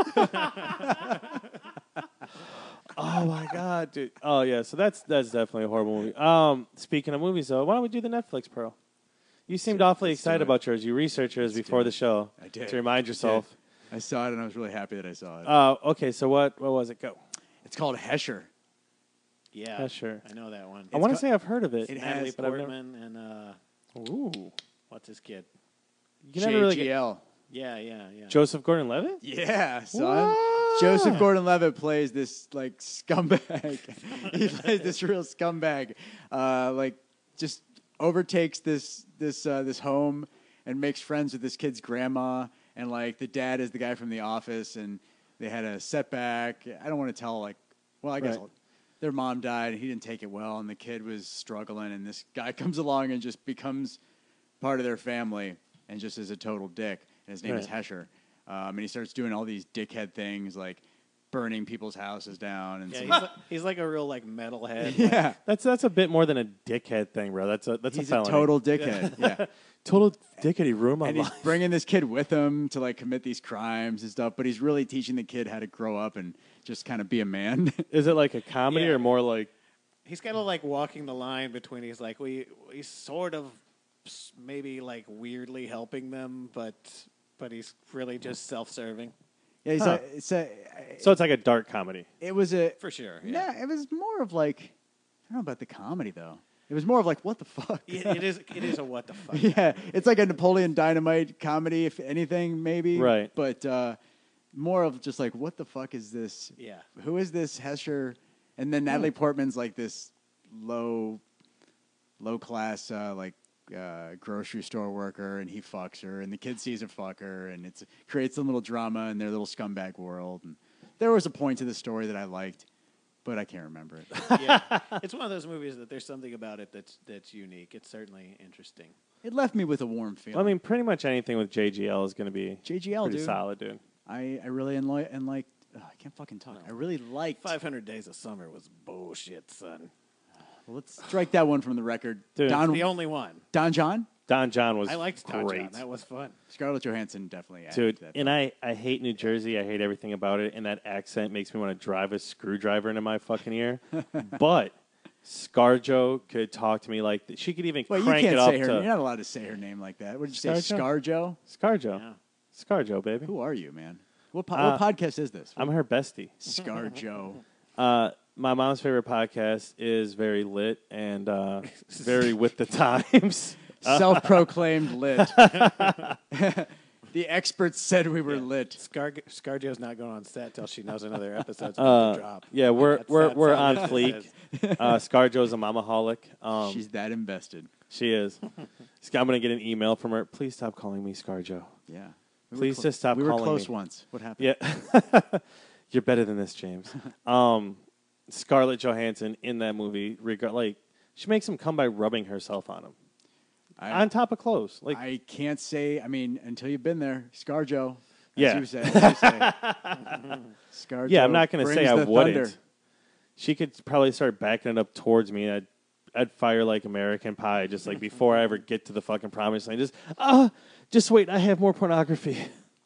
Oh my god, dude! Oh yeah, so that's definitely a horrible movie. Speaking of movies, though, why don't we do the Netflix Pro? You seemed awfully let's do excited it. about yours. You researched yours before do the it. show. I did. To remind yourself. I saw it and I was really happy that I saw it. Okay, so what was it? Go. It's called Hesher. yeah, Yeah, sure. I know that one. I want to got- say I've heard of it. it Natalie has- but I've never- Portman and Ooh, what's his kid? you never really get JGL. Yeah. Joseph Gordon-Levitt. Yeah, son. What? Joseph Gordon-Levitt plays this like scumbag. He plays this real scumbag. Like just overtakes this home and makes friends with this kid's grandma. And like the dad is the guy from The Office, and they had a setback. I don't want to tell like. Well, I guess Right. their mom died, and he didn't take it well, and the kid was struggling, and this guy comes along and just becomes part of their family, and just is a total dick. And his name is Right. Hesher. And he starts doing all these dickhead things, like burning people's houses down. And Yeah, he's like a real like metalhead. yeah. That's a bit more than a dickhead thing, bro. That's a He's a felony. total dickhead. Yeah. Total dickhead. He ruined my And he's life. bringing this kid with him to like commit these crimes and stuff, but he's really teaching the kid how to grow up and just kind of be a man. Is it like a comedy Yeah. or more like? He's kind of like walking the line between he's like he's sort of maybe like weirdly helping them, but he's really just self-serving Yeah, he's Huh. So it's like a dark comedy. it was a for sure. Yeah, yeah, it was more of like I don't know about the comedy though. It was more of like what the fuck. it is a what the fuck. Yeah, it's like a Napoleon Dynamite comedy, if anything, maybe. Right. But more of just like, what the fuck is this? Yeah. Who is this Hesher? And then Natalie Portman's like this low class grocery store worker, and he fucks her, and the kid sees her fuck her, and it creates a little drama in their little scumbag world. And there was a point to the story that I liked, but I can't remember it. Yeah, it's one of those movies that there's something about it that's unique. It's certainly interesting. It left me with a warm feeling. Well, I mean, pretty much anything with JGL is going to be JGL, pretty dude. solid, dude. I really liked. I can't fucking talk. I really liked. 500 Days of Summer was bullshit, son. Well, let's strike that one from the record. Dude. The only one. Don John, Don John was I liked Don great. John. That was fun. Scarlett Johansson definitely added Dude, to that. and I hate New Jersey. I hate everything about it, and that accent makes me want to drive a screwdriver into my fucking ear. But ScarJo could talk to me like she could even Well, you crank can't it up say her. to You're not allowed to say her name like that. What did you say, ScarJo? ScarJo? ScarJo. Yeah. ScarJo, baby. Who are you, man? What podcast is this? I'm her bestie. ScarJo. My mom's favorite podcast is very lit and very with the times. Self-proclaimed lit. The experts said we were lit. ScarJo's not going on set till she knows another episode's about to drop. Yeah, we're That's on how fleek. it is. ScarJo's a mamaholic. She's that invested. She is. I'm gonna get an email from her. Please stop calling me ScarJo. Yeah. Please just stop We were calling close me. once. What happened? Yeah, you're better than this, James. Scarlett Johansson in that movie, she makes him come by rubbing herself on him on top of clothes. Like, I can't say. I mean, until you've been there, ScarJo. Yeah. You say. ScarJo. yeah, I'm not going to say brings I the wouldn't. thunder. She could probably start backing it up towards me, and I'd fire like American Pie, just like before I ever get to the fucking promised land. Just wait. I have more pornography.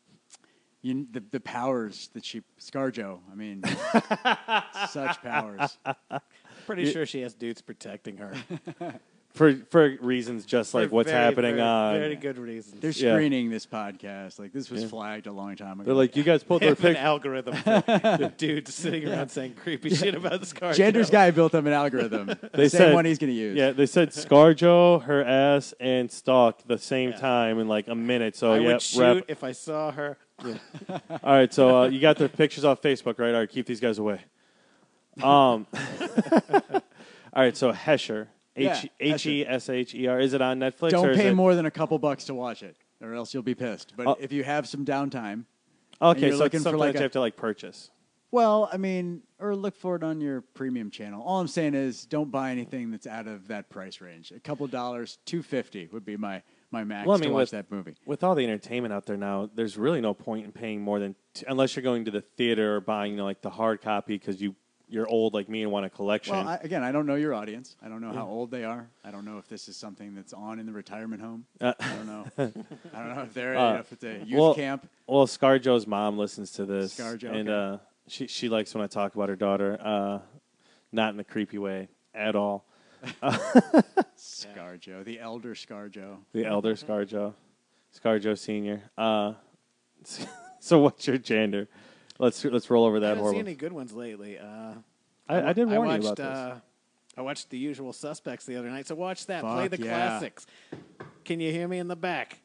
The powers that ScarJo. I mean, such powers. Pretty sure she has dudes protecting her. For reasons just like For what's very, happening very, on. very good reasons. They're Yeah. screening this podcast. Like this was flagged a long time ago. They're like, you guys pulled They their have an pic. algorithm for dudes sitting around saying creepy shit about the ScarJo. Gender's guy built up an algorithm. They Same said- one he's going to use. Yeah, they said ScarJo, her ass, and Stalk the same time in like a minute. So I yeah, would shoot wrap. if I saw her. All right, so you got their pictures off Facebook, right? All right, keep these guys away. All right, so Hesher, Yeah, Hesher. Is it on Netflix? or Don't is pay it... more than a couple bucks to watch it, or else you'll be pissed. But Oh. if you have some downtime, Okay, you're so looking it's for something like that you have to like purchase. well, I mean, or look for it on your premium channel. All I'm saying is, don't buy anything that's out of that price range. A couple dollars, $2.50 would be my max Well, I mean, to watch with- that movie. With all the entertainment out there now, there's really no point in paying more than unless you're going to the theater or buying like the hard copy because you're old like me and want a collection. Well, again, I don't know your audience. I don't know how old they are. I don't know if this is something that's on in the retirement home. I don't know. I don't know if they're if it's a youth camp. Well, ScarJo's mom listens to this, ScarJo, and okay. she likes when I talk about her daughter, not in a creepy way at all. ScarJo, the elder ScarJo. The elder ScarJo Senior. So what's your gender? Let's roll over I that haven't seen horrible. any good ones lately. I did warn watched, you about this. I watched The Usual Suspects the other night, so watch that. Fuck Play the yeah. classics. Can you hear me in the back?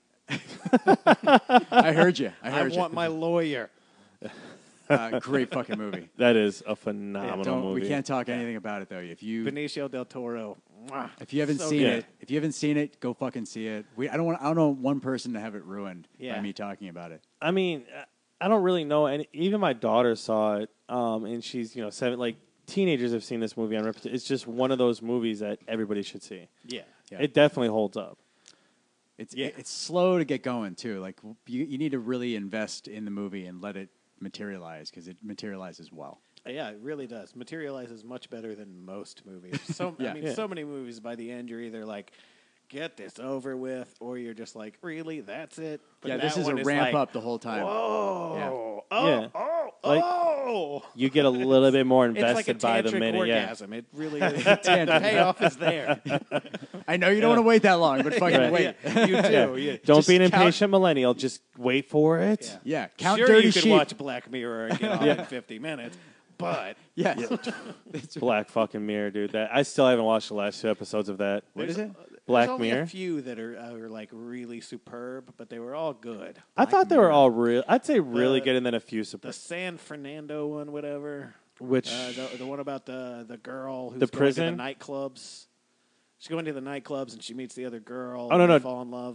I heard you. I I heard want you. my lawyer. Great fucking movie. That is a phenomenal movie. We can't talk anything about it though. If you Benicio del Toro. Mwah. haven't So seen good. it, go fucking see it. I don't want one person to have it ruined Yeah. by me talking about it. I mean, I don't really know. And even my daughter saw it, and she's 7. Like teenagers have seen this movie on repetition. It's just one of those movies that everybody should see. Yeah. Yeah. It definitely holds up. It's slow to get going too. Like you need to really invest in the movie and let it materialize because it materializes well. Yeah, it really does. Materializes much better than most movies. So Yeah. I mean, so many movies. By the end, you're either like, "Get this over with," or you're just like, "Really? That's it?" But Yeah, this that is a one ramp like, up the whole time. Whoa! Yeah. Oh! Yeah. Oh! Like, oh! You get a little bit more It's like a invested by the tantric minute. Yeah. orgasm. It really is. The payoff is there. I know you don't want to wait that long, but fucking Right. wait. Yeah, you do. You, Don't Just be an count- impatient millennial. Just wait for it. Yeah. Yeah, count sure, dirty you could sheep. watch Black Mirror and get off in 50 minutes, but Yeah. Black fucking Mirror, dude. That I still haven't watched the last 2 episodes of that. What is it? Black there's only Mirror? a few that are like really superb, but they were all good. I thought they were Mirror. all real. I'd say really The- good, and then a few The surprise. San Fernando one, whatever. Which The one about the girl who's The going prison? to the nightclubs. She's going to the nightclubs and she meets the other girl. Oh, no, and no. they fall in love.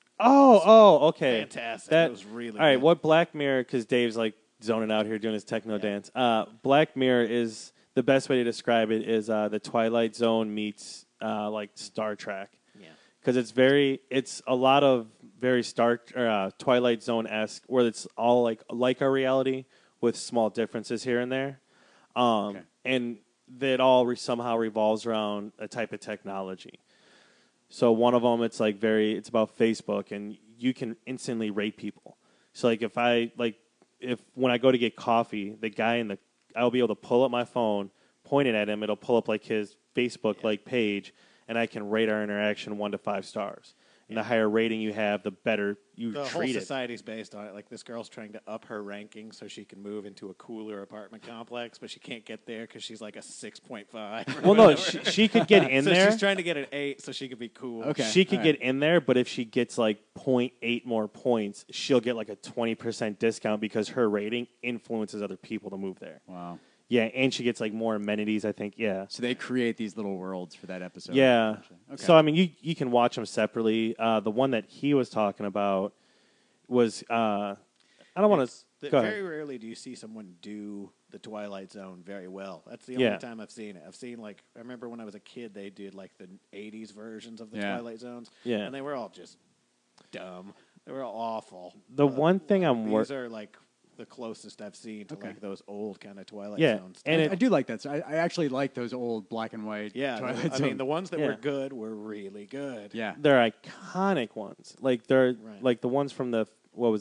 okay. Fantastic. That It was really all right. good. What Black Mirror? Because Dave's like zoning out here doing his techno dance. Black Mirror is the best way to describe it is the Twilight Zone meets like Star Trek. Yeah. Because it's a lot of very Twilight Zone esque, where it's all like our reality with small differences here and there, and that all somehow revolves around a type of technology. So one of them, it's about Facebook, and you can instantly rate people. So if when I go to get coffee, the guy I'll be able to pull up my phone, point it at him, it'll pull up like his Facebook page, and I can rate our interaction 1 to 5 stars. And the higher rating you have, the better you The whole treat it. society's based on it. Like this girl's trying to up her ranking so she can move into a cooler apartment complex, but she can't get there because she's like a 6.5. Well, no, she could get in so there. she's trying to get an 8 so she could be cool. Okay. She could all get in there, but if she gets 0.8 more points, she'll get a 20% discount because her rating influences other people to move there. Wow. Yeah, and she gets more amenities, I think. Yeah. So they create these little worlds for that episode. Yeah. Okay. So I mean, you can watch them separately. The one that he was talking about was I don't want to go Very ahead. rarely do you see someone do the Twilight Zone very well. That's the Yeah. only time I've seen it. I've seen I remember when I was a kid, they did the 80s versions of the Yeah. Twilight Zones. Yeah. And they were all just dumb. They were all awful. The one thing These are the closest I've seen to Okay. those old kind of Twilight Yeah, Zones. and I do like that. So I actually like those old black and white. Yeah, Twilight I Zone. mean the ones that Yeah. were good were really good. Yeah. they're iconic ones. They're Right. the ones from the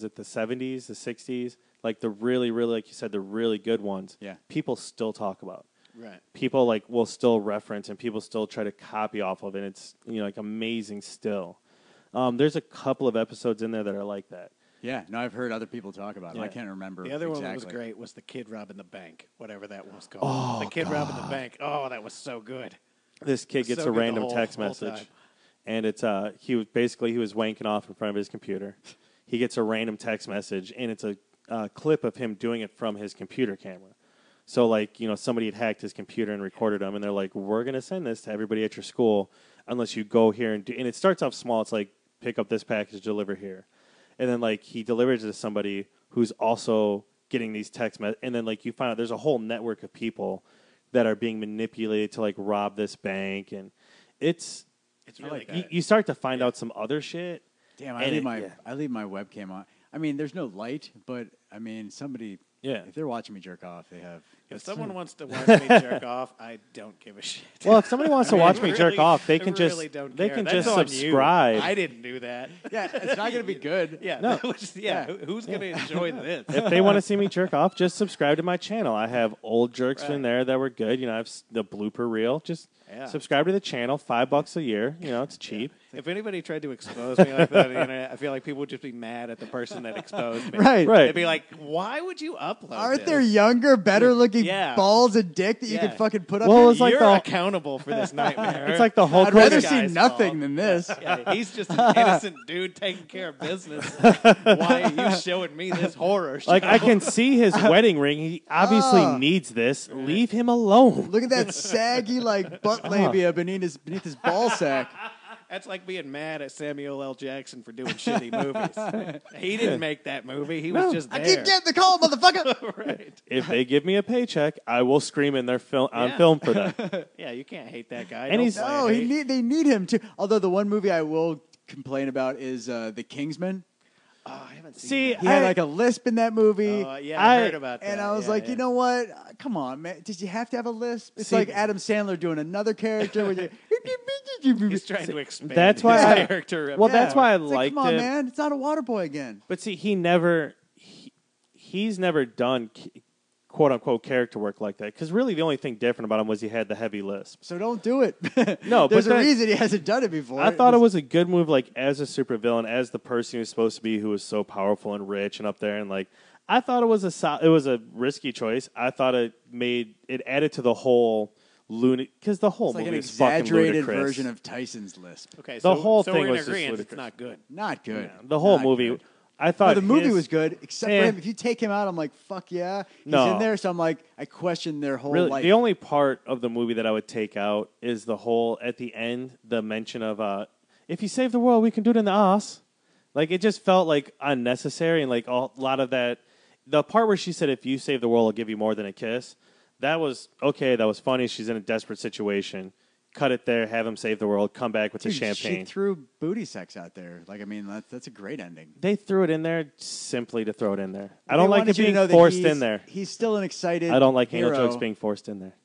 70s, the 60s. The really, really, like you said, the really good ones. Yeah. People still talk about. Right. People will still reference, and people still try to copy off of it. It's amazing still. There's a couple of episodes in there that are like that. Yeah. No, I've heard other people talk about them. I Yeah. can't remember. The other one that exactly. was great was the kid robbing the bank, whatever that one was called. The kid robbing the bank. Oh, that was so good. This kid gets So a good the random whole- text whole message, time. and it's he was wanking off in front of his computer. He gets a random text message, and it's a clip of him doing it from his computer camera. So somebody had hacked his computer and recorded him, and they're like, "We're gonna send this to everybody at your school unless you go here and do." And it starts off small. It's like, pick up this package, deliver here, and then he delivers it to somebody who's also getting these text messages, and then you find out there's a whole network of people that are being manipulated to rob this bank, and it's really you, good. you start to find out some other shit. Damn, And I leave my webcam on. I mean, there's no light, but I mean, somebody. Yeah. If they're watching me jerk off, they have. If someone wants to watch me jerk off, I don't give a shit. Well, if somebody wants to watch me jerk off, they can really don't they care. can That's just on you. subscribe. I didn't do that. Yeah, it's not going to be good. Yeah, No. that was- yeah. Who's going to enjoy this? If they want to see me jerk off, just subscribe to my channel. I have old jerks in Right. there that were good. I have the blooper reel. Just Yeah. subscribe to the channel. $5 a year. It's cheap. If anybody tried to expose me like that on the internet, I feel like people would just be mad at the person that exposed me. Right. Right. They'd be like, "Why would you upload Aren't this? there younger, better looking Yeah. balls and dick that you Yeah. can fucking put up Well, here? it's like You're the- accountable for this nightmare." It's like the whole I'd rather this see guy's nothing fault. than this. Yeah, he's just an innocent dude taking care of business. Why are you showing me this horror show? I can see his wedding ring. He obviously needs this. Leave him alone. Look at that saggy butt labia beneath his ball sack. That's like being mad at Samuel L. Jackson for doing shitty movies. He didn't make that movie. He was just there. I keep getting the call, motherfucker. right. If they give me a paycheck, I will scream in their film on Yeah. film for them. Yeah, you can't hate that guy. And Don't he's- play No, hate. they need him too. Although the one movie I will complain about is The Kingsman. Oh, I haven't seen See, that. He had like a lisp in that movie. Yeah, I- I heard about that. And I was Yeah, like, yeah. you know what? Come on, man. Did you have to have a lisp? It's See- like Adam Sandler doing another character. With He's trying to expand That's why his I- character. well, that's why I It's like, liked come on, it. man. It's not a water boy again. But see, he's never done quote unquote character work like that. Because really, the only thing different about him was he had the heavy lisp. So don't do it. No, there's but a that- reason he hasn't done it before. I thought it was a good move, like as a supervillain, as the person he was supposed to be, who was so powerful and rich and up there, and like I thought it was a risky choice. I thought it added to the whole because the whole It's like movie an is fucking exaggerated ludicrous. version of Tyson's lisp. Okay, the so, whole so thing we're was in just agreement. It's ludicrous. not good. Not good. Yeah, the whole Not movie. good. I thought No, the movie his- was good, except Eh. for him. If you take him out, I'm like, fuck yeah. He's No. in there, so I'm like, I question their whole Really, life. the only part of the movie that I would take out is the whole at the end, the mention of if you save the world, we can do it in the ass. Like it just felt like unnecessary, and like a lot of that. The part where she said, "If you save the world, I'll give you more than a kiss." That was okay. That was funny. She's in a desperate situation. Cut it there. Have him save the world. Come back with Dude, the champagne. She threw booty sex out there. Like, I mean, that's a great ending. They threw it in there simply to throw it in there. I They don't like wanted it you to being know that forced he's- in there. He's still an excited I don't like hero. anal jokes being forced in there.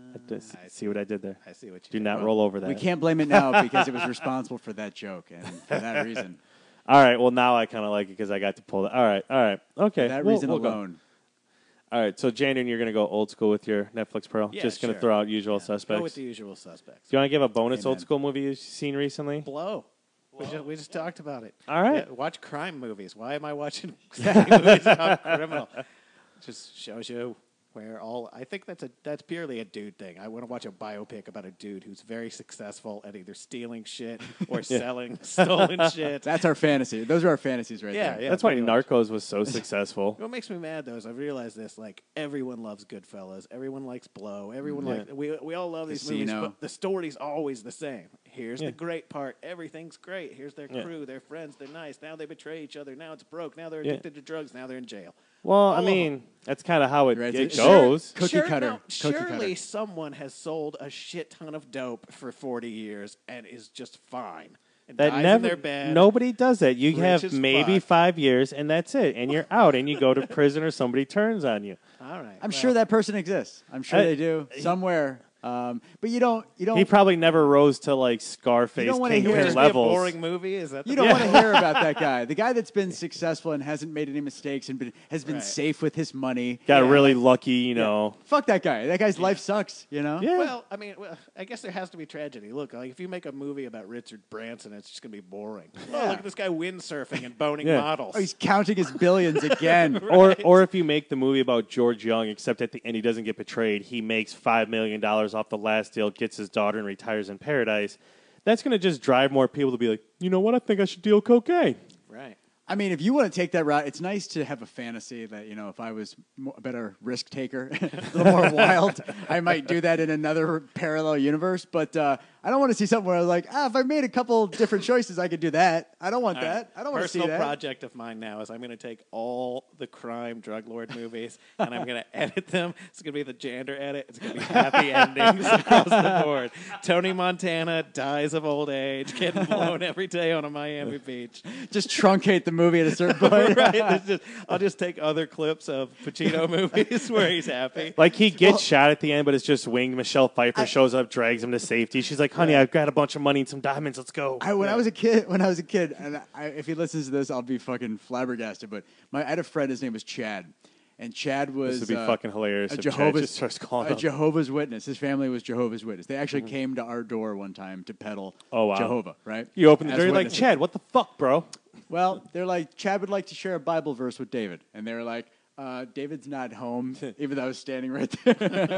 I See what I did there? I see what you Do did. not Well, roll over that. We can't blame it now because it was responsible for that joke, and for that reason. All right. Well, now I kind of like it because I got to pull that. All right. Okay. For that we'll- reason we'll go. alone. All right. So, Jandon, you're going to go old school with your Netflix Pearl. Yeah, Just going to sure. throw out Usual Go Suspects. with the usual suspects. Do you want to give a bonus Amen. old school movie you've seen recently? Blow. We just talked about it. All right. Yeah, watch crime movies. Why am I watching movies about criminal? Just shows you where I think that's purely a dude thing. I want to watch a biopic about a dude who's very successful at either stealing shit or selling stolen shit. That's our fantasy. Those are our fantasies right Yeah, there. yeah. That's why pretty much. Narcos was so successful. What makes me mad though is I've realized this: like everyone loves Goodfellas, everyone likes Blow, everyone Yeah. like we all love these Casino. movies, but the story's always the same. Here's Yeah. the great part: everything's great. Here's their Yeah. crew, they're friends, they're nice. Now they betray each other. Now it's broke. Now they're Yeah. addicted to drugs. Now they're in jail. Well, I All of mean, that's kind of how it, Right, it it's- goes. Cookie cutter. No, Cookie surely cutter. someone has sold a shit ton of dope for 40 years and is just fine. And That dies never. in their bed. Nobody does that. You Rich have as maybe fuck. 5 years, and that's it. And you're out, and you go to prison, or somebody turns on you. All right. I'm sure that person exists. I'm sure I- they do somewhere. But you don't. He probably never rose to like Scarface You don't wanna Kingpin hear- Just be a levels. boring movie. Is that You the don't point? want to hear about that guy. The guy that's been successful and hasn't made any mistakes and has been Right. safe with his money. Got Yeah. really lucky, you know. Fuck that guy. That guy's life sucks, you know? Yeah. Well, I mean, I guess there has to be tragedy. Look, like if you make a movie about Richard Branson, it's just going to be boring. Oh, Yeah. look at this guy windsurfing and boning Yeah. models. Oh, he's counting his billions again. Or if you make the movie about George Young, except at the end he doesn't get betrayed, he makes $5 million off the last deal, gets his daughter, and retires in paradise. That's going to just drive more people to be like, you know what? I think I should deal cocaine. Right. I mean, if you want to take that route, it's nice to have a fantasy that, you know, if I was a better risk taker, a little more wild, I might do that in another parallel universe. But I don't want to see something where I'm like, if I made a couple different choices, I could do that. I don't want All right. that. I don't want to see Personal that. project of mine now is I'm going to take all the crime drug lord movies and I'm going to edit them. It's going to be the Jander edit. It's going to be happy endings across the board. Tony Montana dies of old age, getting blown every day on a Miami beach. Just truncate the movie at a certain point. Right? I'll just take other clips of Pacino movies where he's happy. Like he gets shot at the end, but it's just winged. Michelle Pfeiffer shows up, drags him to safety. She's like, honey, I've got a bunch of money and some diamonds. Let's go. When I was a kid, and if he listens to this, I'll be fucking flabbergasted. But I had a friend. His name was Chad, and Chad was This would be fucking hilarious a if Chad Jehovah's just starts calling a up. Jehovah's Witness. His family was Jehovah's Witness. They actually came to our door one time to peddle Oh, wow. Jehovah. Right? You open the As door, you're like, witnesses. Chad, what the fuck, bro? Well, they're like, Chad would like to share a Bible verse with David, and they were like. David's not home, even though I was standing right there.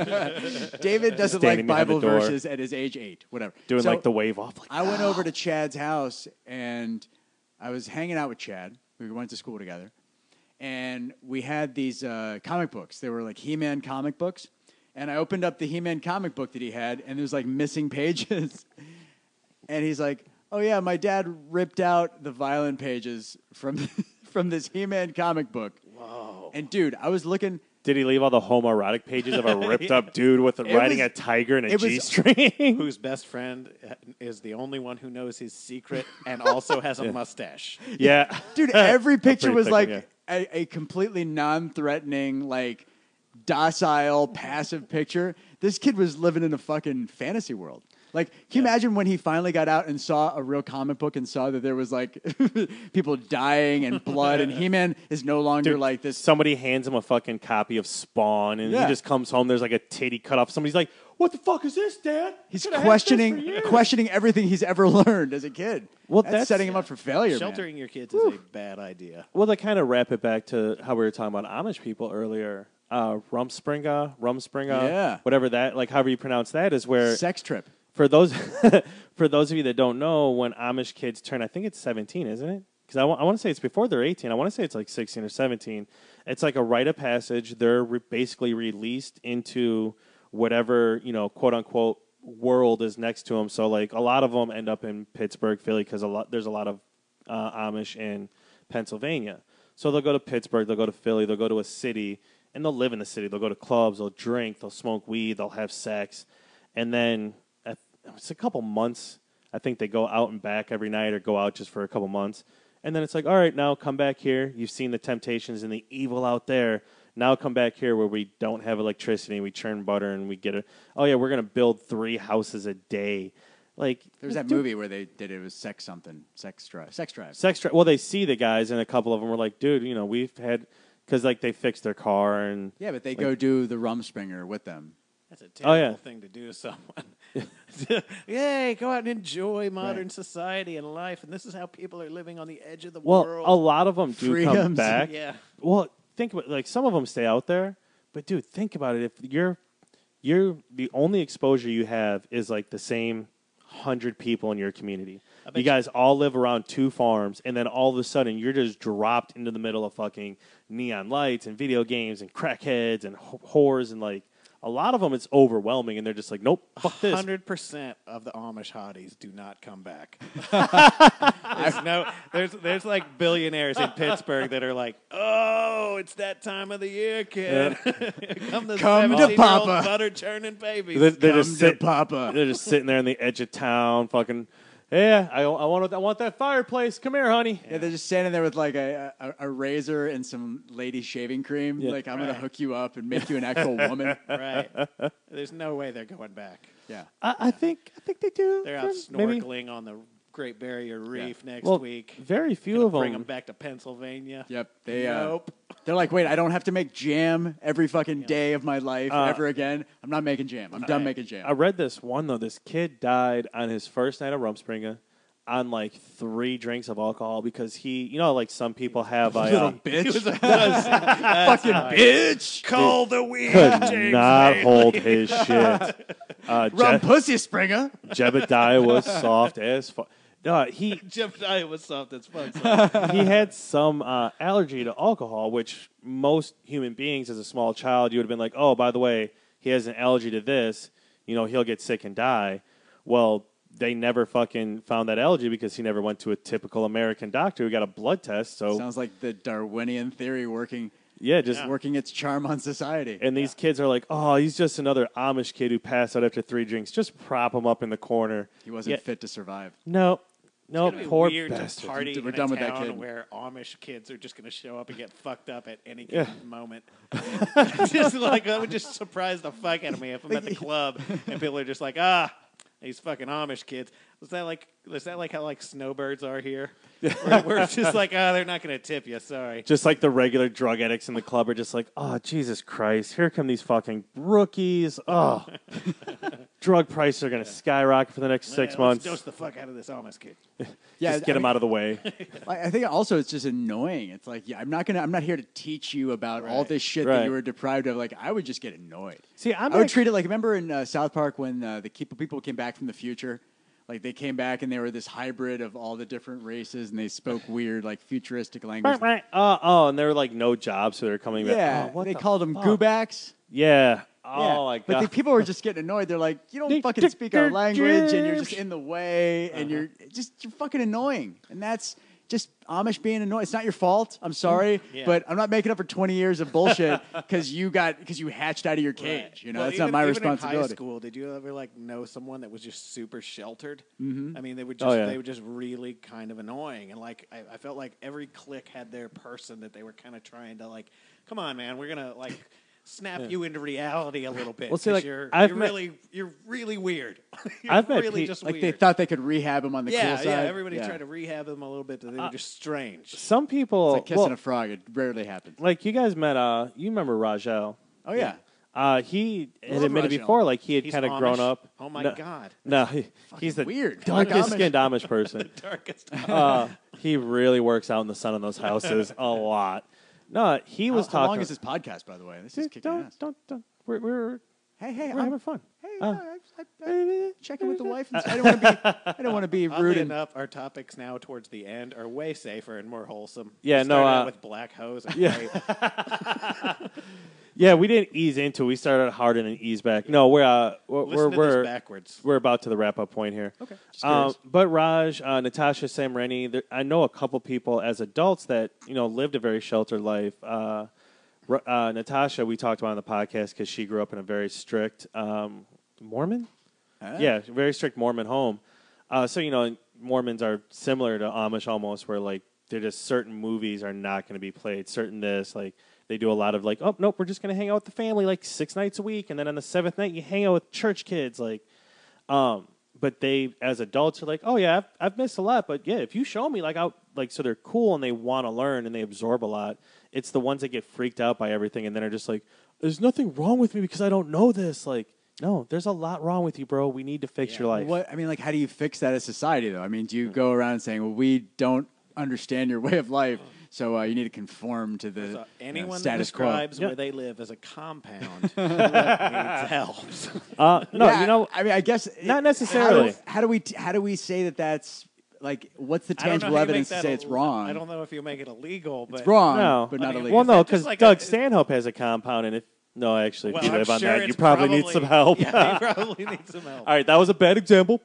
David doesn't Standing like behind the Bible door. verses at his age 8, whatever. Doing So- like the wave off. Like, I went over to Chad's house and I was hanging out with Chad. We went to school together. And we had these comic books. They were like He-Man comic books. And I opened up the He-Man comic book that he had, and there was like missing pages. And he's like, oh, yeah, my dad ripped out the violent pages from this He-Man comic book. Whoa. And, dude, I was looking. Did he leave all the homoerotic pages of a ripped up dude with riding was- a tiger and a it was- G-string? Whose best friend is the only one who knows his secret and also has a mustache. Yeah. Dude, every picture pretty was thick like one, a completely non-threatening, like docile, passive picture. This kid was living in a fucking fantasy world. Like, can you imagine when he finally got out and saw a real comic book and saw that there was like people dying and blood, and He-Man is no longer Dude, like this. Somebody hands him a fucking copy of Spawn, and Yeah. he just comes home. There's like a titty cut off. Somebody's like, "What the fuck is this, Dad?" He's Could've had this for questioning years." questioning everything he's ever learned as a kid. Well, that's that's- setting him up for failure. Sheltering your kids is a bad idea. Well, to kind of wrap it back to how we were talking about Amish people earlier, Rumspringa, Yeah. whatever that, like however you pronounce that, is where Man. Sex trip. for those for those of you that don't know, when Amish kids turn, I think it's 17, isn't it? Because I want to say it's before they're 18. I want to say it's like 16 or 17. It's like a rite of passage. They're basically released into whatever, quote unquote world is next to them. So like a lot of them end up in Pittsburgh, Philly, because there's a lot of Amish in Pennsylvania. So they'll go to Pittsburgh, they'll go to Philly, they'll go to a city, and they'll live in the city. They'll go to clubs, they'll drink, they'll smoke weed, they'll have sex, and then it's a couple months. I think they go out and back every night or go out just for a couple months. And then it's like, all right, now come back here. You've seen the temptations and the evil out there. Now come back here where we don't have electricity and we churn butter and we get it. Oh, yeah, we're going to build 3 houses a day. Like, There's that movie where they did it was Sex Drive. Well, they see the guys, and a couple of them were like, dude, we've had, because like they fixed their car and. Yeah, but they go do the Rumspringer with them. That's a terrible yeah. thing to do to someone. Yay, go out and enjoy modern society and life. And this is how people are living on the edge of the Well, world. a lot of them do come Freedoms. back. Yeah. Well, think about like some of them stay out there, but dude, think about it. If you're the only exposure you have is like the same 100 people in your community. You guys all live around 2 farms, and then all of a sudden you're just dropped into the middle of fucking neon lights and video games and crackheads and whores, and like a lot of them it's overwhelming, and they're just like, nope, fuck this. 100% of the Amish hotties do not come back. there's like billionaires in Pittsburgh that are like, oh, it's that time of the year, kid. Come the Come to 17-year-old Papa. butter churning babies. They're Come just to Papa. They're just sitting there on the edge of town, fucking. Yeah, I want that fireplace. Come here, honey. Yeah, they're just standing there with like a razor and some lady shaving cream. Yeah. Like, I'm going to hook you up and make you an actual woman. Right. There's no way they're going back. Yeah. I think they do. They're out Maybe. snorkeling on the Great Barrier Reef next Well, week. very few Gonna of bring them. them back to Pennsylvania. Yep. They, Nope. they're like, wait, I don't have to make jam every fucking day of my life ever again. I'm not making jam. I'm done making jam. I read this one though. This kid died on his first night of Rumspringa on like 3 drinks of alcohol because he, like some people have Little bitch. Fucking bitch. Call the weed. could James not Bailey. hold his shit. Rum pussy, Springer. Jebediah was soft as fuck. No, he Jebediah was soft as fuck. So. he had some allergy to alcohol, which most human beings, as a small child, you would have been like, oh, by the way, he has an allergy to this. He'll get sick and die. Well, they never fucking found that allergy because he never went to a typical American doctor who got a blood test. So Sounds like the Darwinian theory working just working its charm on society. and these kids are like, oh, he's just another Amish kid who passed out after 3 drinks. Just prop him up in the corner. He wasn't Yeah. fit to survive. No, It'd be poor weird to bastard. party We're in done a with that town kid. where Amish kids are just going to show up and get fucked up at any Yeah. given moment. Just like that would just surprise the fuck out of me if I'm at the club and people are just like, these fucking Amish kids. Is that like how like snowbirds are here? Where it's just like, they're not going to tip you. Sorry. Just like the regular drug addicts in the club are just like, oh, Jesus Christ, here come these fucking rookies. Oh, drug prices are going to skyrocket for the next 6 months. Let's dose the fuck out of this Amish kid. Yeah, Just get them out of the way. I think also it's just annoying. It's like, I'm not here to teach you about all this shit Right. that you were deprived of. Like, I would just get annoyed. See, I would treat it like, remember in South Park when the people came back from the future? Like, they came back and they were this hybrid of all the different races and they spoke weird, like, futuristic language. and they were like no jobs, so they're coming back. Yeah, Oh, what they the called them fuck? goobacks. Yeah. Yeah. Oh, my But God. the people were just getting annoyed. They're like, you don't fucking speak our language and you're just in the way and you're fucking annoying. And that's just Amish being annoying. It's not your fault. I'm sorry, Yeah. but I'm not making up for 20 years of bullshit because you hatched out of your cage. Right. You know, Well, that's not my even responsibility. In high school, did you ever like know someone that was just super sheltered? Mm-hmm. I mean, they were just really kind of annoying, and like I felt like every clique had their person that they were kind of trying to like. Come on, man, we're gonna like. Snap you into reality a little bit. Well, see, like, you're met- really weird. You're I've met really pe- just Like weird. they thought they could rehab him on the cool yeah, side. yeah. Everybody tried to rehab them a little bit, but they were just strange. Some people, It's like kissing a frog. It rarely happens. like you guys met. You remember Rajel? Oh yeah. He had Love admitted Rajel. before, like he had He's kind of Amish? grown up. Oh my No- God. No, he's the weird. darkest Amish. skinned Amish person. Darkest. He really works out in the sun in those houses a lot. No, he was How talking. long is this podcast, by the way? This is Dude, kicking ass. don't. We're Hey, having fun. Hey, Uh, I checking with the wife. And I don't want to be Oddly rude. And, enough, our topics now towards the end are way safer and more wholesome. Yeah, We no, started out with black hose. And yeah. rape. Yeah, we didn't ease into it. We started hard and then eased back. No, Listen to this we're backwards. we're about to the wrap up point here. okay. Just curious. But Raj, Natasha, Sam Rennie, I know a couple people as adults that lived a very sheltered life. Natasha, we talked about on the podcast because she grew up in a very strict Mormon. Yeah, very strict Mormon home. So Mormons are similar to Amish almost, where like they're just certain movies are not going to be played. Certain this like. They do a lot of like, oh, nope, we're just going to hang out with the family like 6 nights a week. And then on the 7th night, you hang out with church kids. Like, but they, as adults, are like, oh, yeah, I've missed a lot. But, yeah, if you show me, so they're cool and they want to learn and they absorb a lot. It's the ones that get freaked out by everything and then are just like, there's nothing wrong with me because I don't know this. Like, no, there's a lot wrong with you, bro. We need to fix your life. How do you fix that as society, though? I mean, do you go around saying, well, we don't understand your way of life, so you need to conform to the So anyone that status quo? describes Yeah. where they live as a compound needs help. No, Yeah, I mean, I guess Not necessarily. How do we say that that's like? What's the I don't know tangible how you evidence make to that say it's wrong? I don't know if you make it illegal, but It's wrong, No. but not I mean, illegal. Well, no, Is that because just like Doug a- Stanhope has a compound, and if actually, well, if you I'm live on sure that, you it's probably need some help. Yeah, you probably need some help. All right, that was a bad example.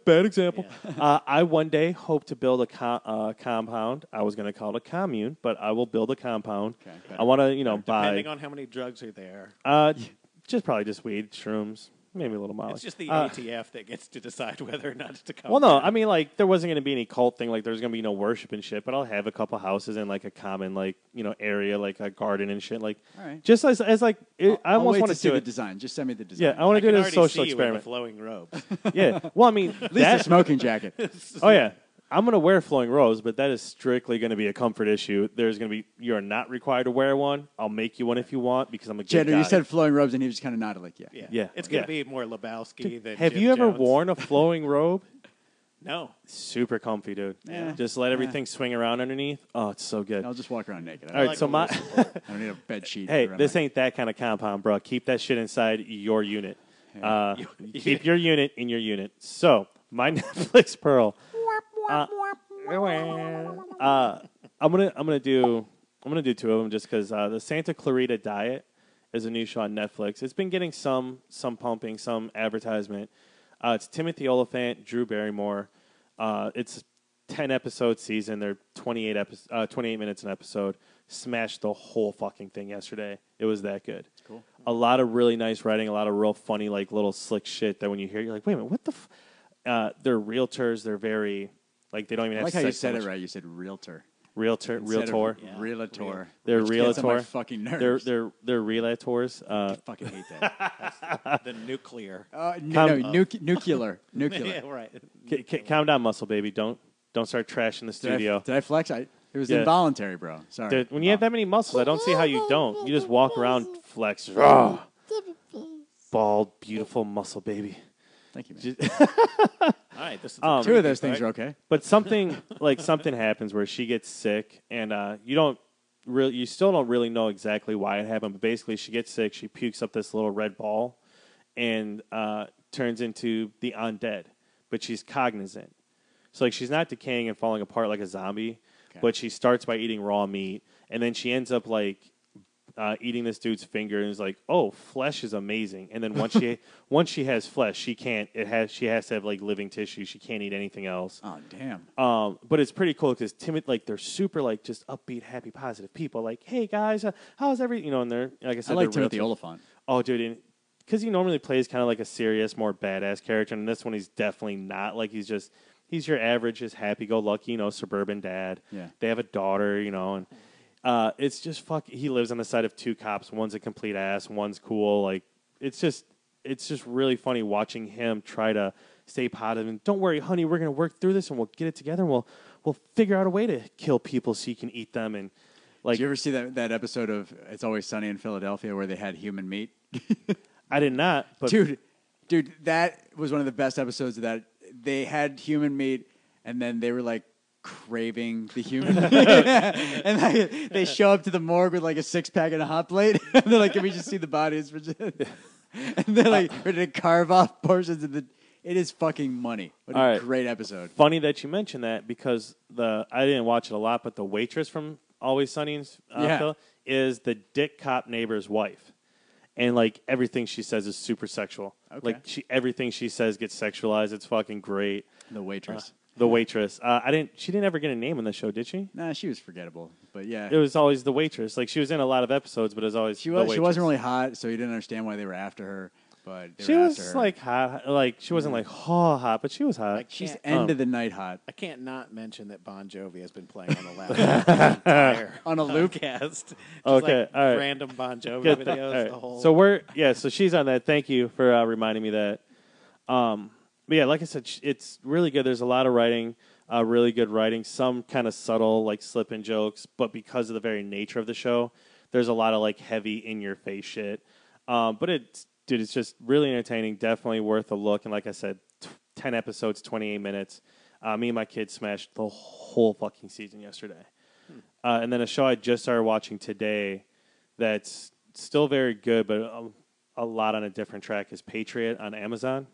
I one day hope to build a compound. I was going to call it a commune, but I will build a compound. Okay, I want to, buy Depending on how many drugs are there. just weed, shrooms, maybe a little Molly. It's just the ATF that gets to decide whether or not to come. Well, no, I mean, like, there wasn't going to be any cult thing. Like, there's going to be no worship and shit, but I'll have a couple houses in, like, a common, like, area, like a garden and shit. Like, All right. just as like, I I'll almost wait want to see do the it. design. Just send me the design. Yeah, I want to do it as a social see you in the experiment. flowing robes. Yeah. Well, I mean, At least a smoking jacket. Oh yeah, I'm gonna wear flowing robes, but that is strictly gonna be a comfort issue. There's gonna be you're not required to wear one. I'll make you one if you want because I'm a good Chandler, guy. you said flowing robes, and he just kind of nodded like, yeah. Yeah, It's going yeah. to be more Lebowski than Have Jim you ever Jones. worn a flowing robe? No. Super comfy, dude. Yeah. Just let everything swing around underneath. Oh, it's so good. I'll just walk around naked. All right, like so a my I don't need a bed sheet. hey, around this my- ain't that kind of compound, bro. Keep that shit inside your unit. Keep your unit in your unit. So my Netflix pearl. I'm gonna do two of them just because the Santa Clarita Diet is a new show on Netflix. It's been getting some pumping, some advertisement. It's Timothy Olyphant, Drew Barrymore. It's 10-episode season. They're 28 minutes an episode. Smashed the whole fucking thing yesterday. It was that good. Cool. A lot of really nice writing, a lot of real funny, like little slick shit that when you hear, you're like, wait a minute, what the? They're realtors. They're very like they don't even I have. like how you sex so said it much. right. You said realtor. Realtor. Instead of Yeah. Realtor. They're which gets on my realtor. fucking nerves. They're realtors. I fucking hate that. The nuclear. Nuclear. Yeah, right. Calm down, muscle baby. Don't start trashing the studio. Did I flex? It was Yeah. involuntary, bro. Sorry. Dude, when you have that many muscles, I don't see how you don't. You just walk around flex. Raw. Bald, beautiful muscle baby. Thank you, man. All right. This is the Two of preview, those things right? are okay. But something happens where she gets sick, and you still don't really know exactly why it happened. But basically, she gets sick, she pukes up this little red ball, and turns into the undead. But she's cognizant, so like she's not decaying and falling apart like a zombie. Okay. But she starts by eating raw meat, and then she ends up like eating this dude's finger, and is like, "Oh, flesh is amazing." And then once she has flesh, she has to have like living tissue. She can't eat anything else. Oh, damn. But it's pretty cool because they're super like just upbeat, happy, positive people. Like, hey guys, how's everything? And they're like I said, I like they're real Timothy Oliphant. Oh, dude, because he normally plays kind of like a serious, more badass character, and this one he's definitely not. Like he's your average, just happy-go-lucky, suburban dad. Yeah. They have a daughter, and it's just he lives on the side of two cops. One's a complete ass, one's cool. Like it's just really funny watching him try to stay positive. And don't worry, honey, we're gonna work through this and we'll get it together. And we'll figure out a way to kill people so you can eat them. And like, Did you ever see that episode of It's Always Sunny in Philadelphia where they had human meat? I did not, but Dude, that was one of the best episodes of that. They had human meat, and then they were like craving the human meat. And they show up to the morgue with like a 6-pack and a hot plate. And they're like, can we just see the bodies? And they're like, ready to carve off portions of the. It is fucking money. What a All right. great episode. funny that you mentioned that because I didn't watch it a lot, but the waitress from Always Sunny in Phil is the dick cop neighbor's wife. And like everything she says is super sexual. Okay. Like everything she says gets sexualized. It's fucking great. The waitress. The waitress. She didn't ever get a name on the show, did she? Nah, she was forgettable. But yeah. It was always the waitress. Like she was in a lot of episodes, but it was always She the waitress. She wasn't really hot, so you didn't understand why they were after her. But they She were was after her. like hot. Like she wasn't like hot, but she was hot. She's Can't- end of the night hot. I can't not mention that Bon Jovi has been playing on the laptop the entire On a loop? podcast. Just Okay, like all right. random Bon Jovi Good videos. all right. The whole. So she's on that. Thank you for reminding me that. But yeah, like I said, it's really good. There's a lot of writing, really good writing. Some kind of subtle, like slip-in jokes, but because of the very nature of the show, there's a lot of like heavy in-your-face shit. But it's just really entertaining. Definitely worth a look. And like I said, 10 episodes, 28 minutes. Me and my kids smashed the whole fucking season yesterday. And then a show I just started watching today that's still very good, but a lot on a different track is Patriot on Amazon.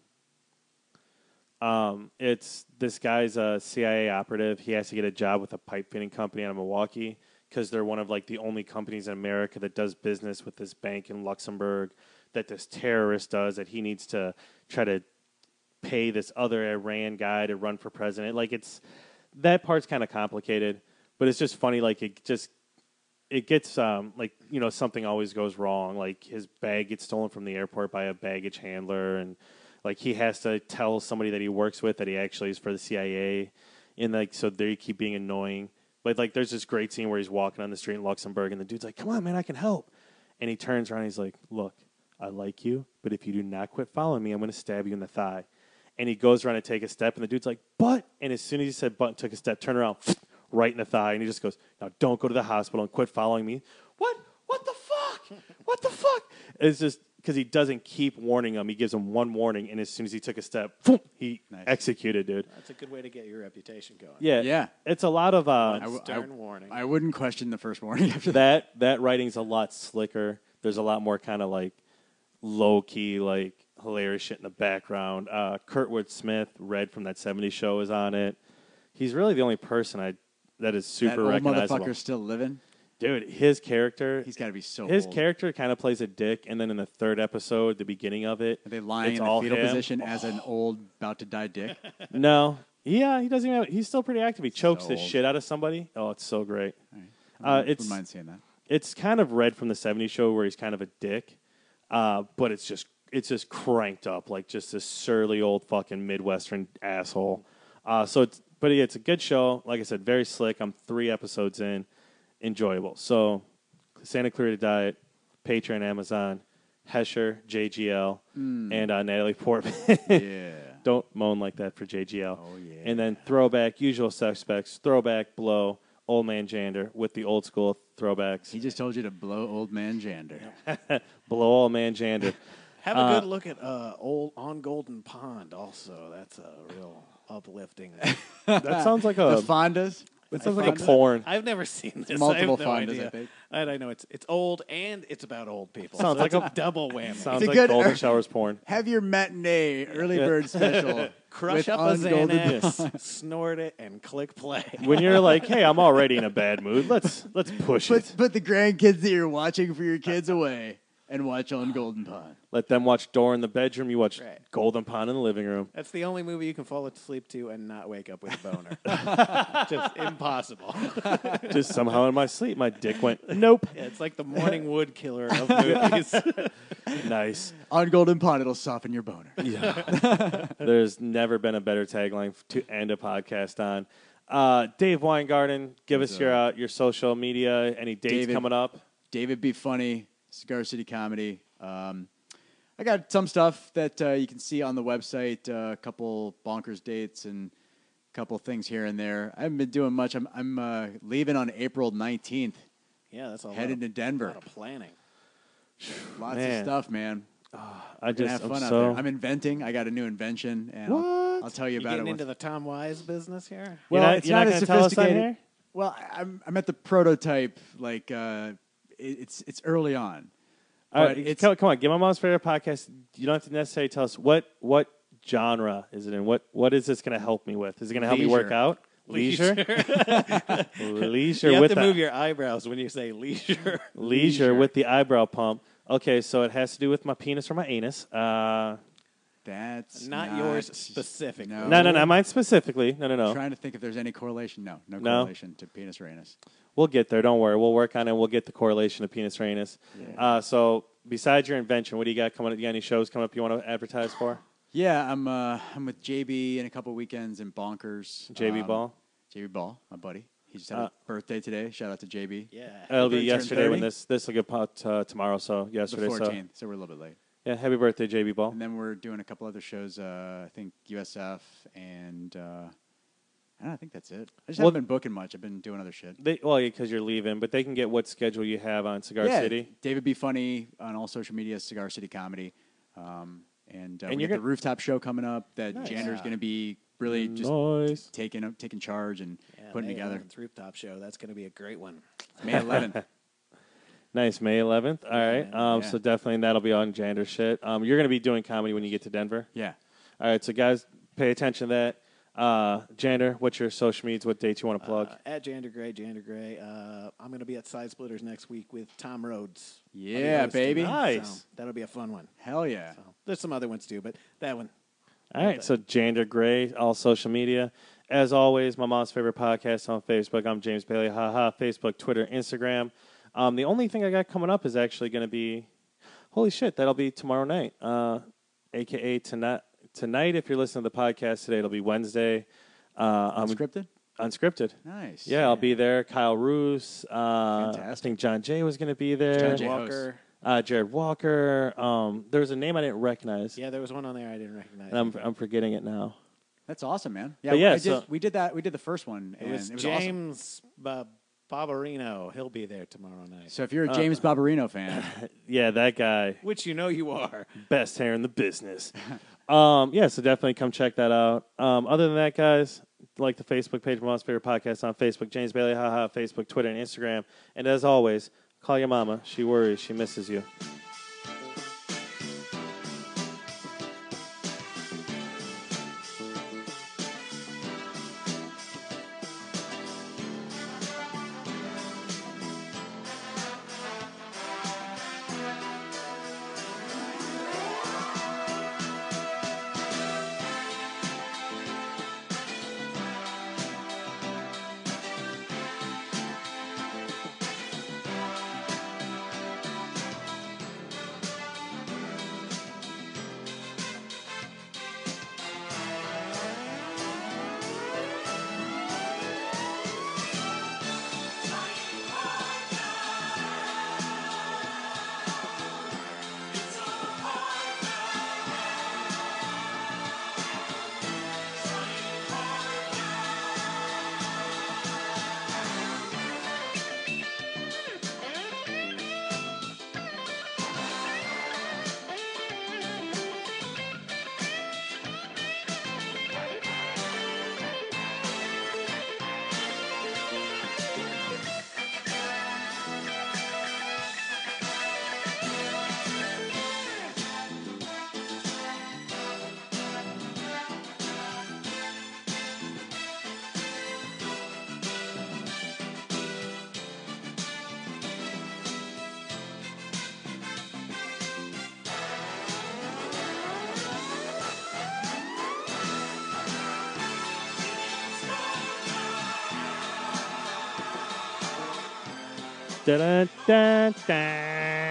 It's this guy's a CIA operative. He has to get a job with a pipe fitting company out of Milwaukee because they're one of like the only companies in America that does business with this bank in Luxembourg that this terrorist does, that he needs to try to pay this other Iran guy to run for president. Like that part's kind of complicated, but it's just funny. Like it gets like, something always goes wrong. Like his bag gets stolen from the airport by a baggage handler, and like he has to tell somebody that he works with that he actually is for the CIA, and like so they keep being annoying. But like there's this great scene where he's walking on the street in Luxembourg, and the dude's like, "Come on, man, I can help." And he turns around and he's like, "Look, I like you, but if you do not quit following me, I'm going to stab you in the thigh." And he goes around to take a step, and the dude's like, "But," and as soon as he said "but" and took a step, turn around, right in the thigh, and he just goes, "Now don't go to the hospital and quit following me." What the fuck? What the fuck? It's just because he doesn't keep warning him. He gives him one warning, and as soon as he took a step, he executed, dude. That's a good way to get your reputation going. Yeah. It's a lot of Stern warning. I wouldn't question the first warning after that. that writing's a lot slicker. There's a lot more kind of like low key, like hilarious shit in the background. Kurtwood Smith, Red from that '70s show, is on it. He's really the only person that is super that old recognizable. motherfucker's still living. Dude, his character. He's got to be so His old. character kind of plays a dick, and then in the third episode, the beginning of it, Are they lying it's in the all fetal him. position as an old, about to die dick? No, yeah, he doesn't even. He's still pretty active. He chokes the old. shit out of somebody. Oh, it's so great. I It's wouldn't mind seeing that. It's kind of Red from the '70s show where he's kind of a dick, but it's just cranked up like just this surly old fucking Midwestern asshole. It's a good show. Like I said, very slick. I'm 3 episodes in, enjoyable. So, Santa Clarita Diet, Patreon, Amazon, Hesher, JGL, and Natalie Portman. Yeah. Don't moan like that for JGL. Oh, yeah. And then throwback, Usual Suspects, throwback, Blow, Old Man Jander with the old school throwbacks. He just told you to blow old man Jander. Blow Old Man Jander. Have a good look at old On Golden Pond. Also, that's a real uplifting. That sounds like The a Fondas. It sounds like a porn. I've never seen this. multiple I have no fondas, idea. I think. And I know it's old and it's about old people. Sounds so like it's a double whammy. Sounds It's a like good- Golden Showers porn. Have your matinee early bird special. Crush with up a ungolden Xanax, snort it, and click play. When you're like, hey, I'm already in a bad mood. Let's push it. Put the grandkids that you're watching for your kids away and watch on Golden Pond. Let them watch Door in the bedroom. You watch Right. Golden Pond in the living room. That's the only movie you can fall asleep to and not wake up with a boner. Just impossible. Just somehow in my sleep, my dick went, nope. Yeah, it's like the morning wood killer of movies. Nice. On Golden Pond, it'll soften your boner. There's never been a better tagline to end a podcast on. Dave Weingarten, give us your social media. Any dates David. coming up? David Be Funny, Cigar City Comedy. I got some stuff that you can see on the website, a couple bonkers dates and a couple things here and there. I haven't been doing much. I'm leaving on April 19th, Yeah, that's a headed to A Denver. lot of planning. Lots Man. of stuff, man. I Gonna just have fun I'm out so there. I'm inventing. I got a new invention, and I'll tell you You about getting it. into the Tom Wise business here? Well, You're not- it's you're not not as gonna tell us on sophisticated. here? Well, I'm at the prototype. Like it's early on. All But right, it's- come on, give my mom's favorite podcast. You don't have to necessarily tell us what genre is it in. What is this going to help me with? Is it going to help me work Leisure. out? Leisure. Leisure You have with to the move your eyebrows when you say leisure. leisure with the eyebrow pump. Okay, so it has to do with my penis or my anus. That's Not yours specifically. No, mine specifically. No. Trying to think if there's any correlation. No No? correlation to penis or anus. We'll get there. Don't worry. We'll work on it. We'll get the correlation of penis or anus. So besides your invention, what do you got coming up? You got any shows coming up you want to advertise for? Yeah, I'm with JB in a couple weekends in Bonkers. JB Ball? JB Ball, my buddy. He just had a birthday today. Shout out to JB. Yeah. It'll be Turned yesterday when 30? this will get out tomorrow. So The yesterday. 14th, so we're a little bit late. Yeah, happy birthday, JB Ball. And then we're doing a couple other shows. I think USF and I think that's it. I just Well- haven't been booking much. I've been doing other shit. Because you're leaving, but they can get what schedule you have on Cigar yeah, City. David Be Funny on all social media, Cigar City Comedy. And we you're got the gonna- rooftop show coming up that Nice. Jander's going to be really just Nice. taking charge and putting May together. 11th Rooftop show. That's going to be a great one. May 11th. Nice, May 11th. All right. Yeah. So definitely that'll be on Jander shit. You're going to be doing comedy when you get to Denver. Yeah. All right. So guys, pay attention to that. Jander, what's your social medias? What dates you want to plug? At Jander Gray. I'm going to be at Side Splitters next week with Tom Rhodes. I'll be Yeah, hosting. baby. Nice. So that'll be a fun one. Hell yeah. So, there's some other ones too, but that one. All right. So Jander Gray, all social media. As always, my mom's favorite podcast on Facebook. I'm James Bailey. Facebook, Twitter, Instagram. The only thing I got coming up is actually going to be, holy shit, that'll be tomorrow night, a.k.a. Tonight, if you're listening to the podcast today, it'll be Wednesday. Unscripted? Unscripted. Nice. Yeah, I'll be there. Kyle Roos. I Fantastic. think John Jay was going to be there. John Jay Walker. Jared Walker. There was a name I didn't recognize, Yeah, there was one on there I didn't recognize. and I'm forgetting it now. That's awesome, man. But yeah, we did that. We did the first one. it And was it was awesome. James Barbarino. He'll be there tomorrow night. So if you're a James Barbarino fan, Yeah, that guy, Which you know you are. best hair in the business. Yeah, so definitely come check that out. Other than that, guys, like the Facebook page, My Mom's Favorite Podcast on Facebook, James Bailey, Facebook, Twitter, and Instagram. And as always, call your mama. She worries. She misses you. Dun, dun, dun.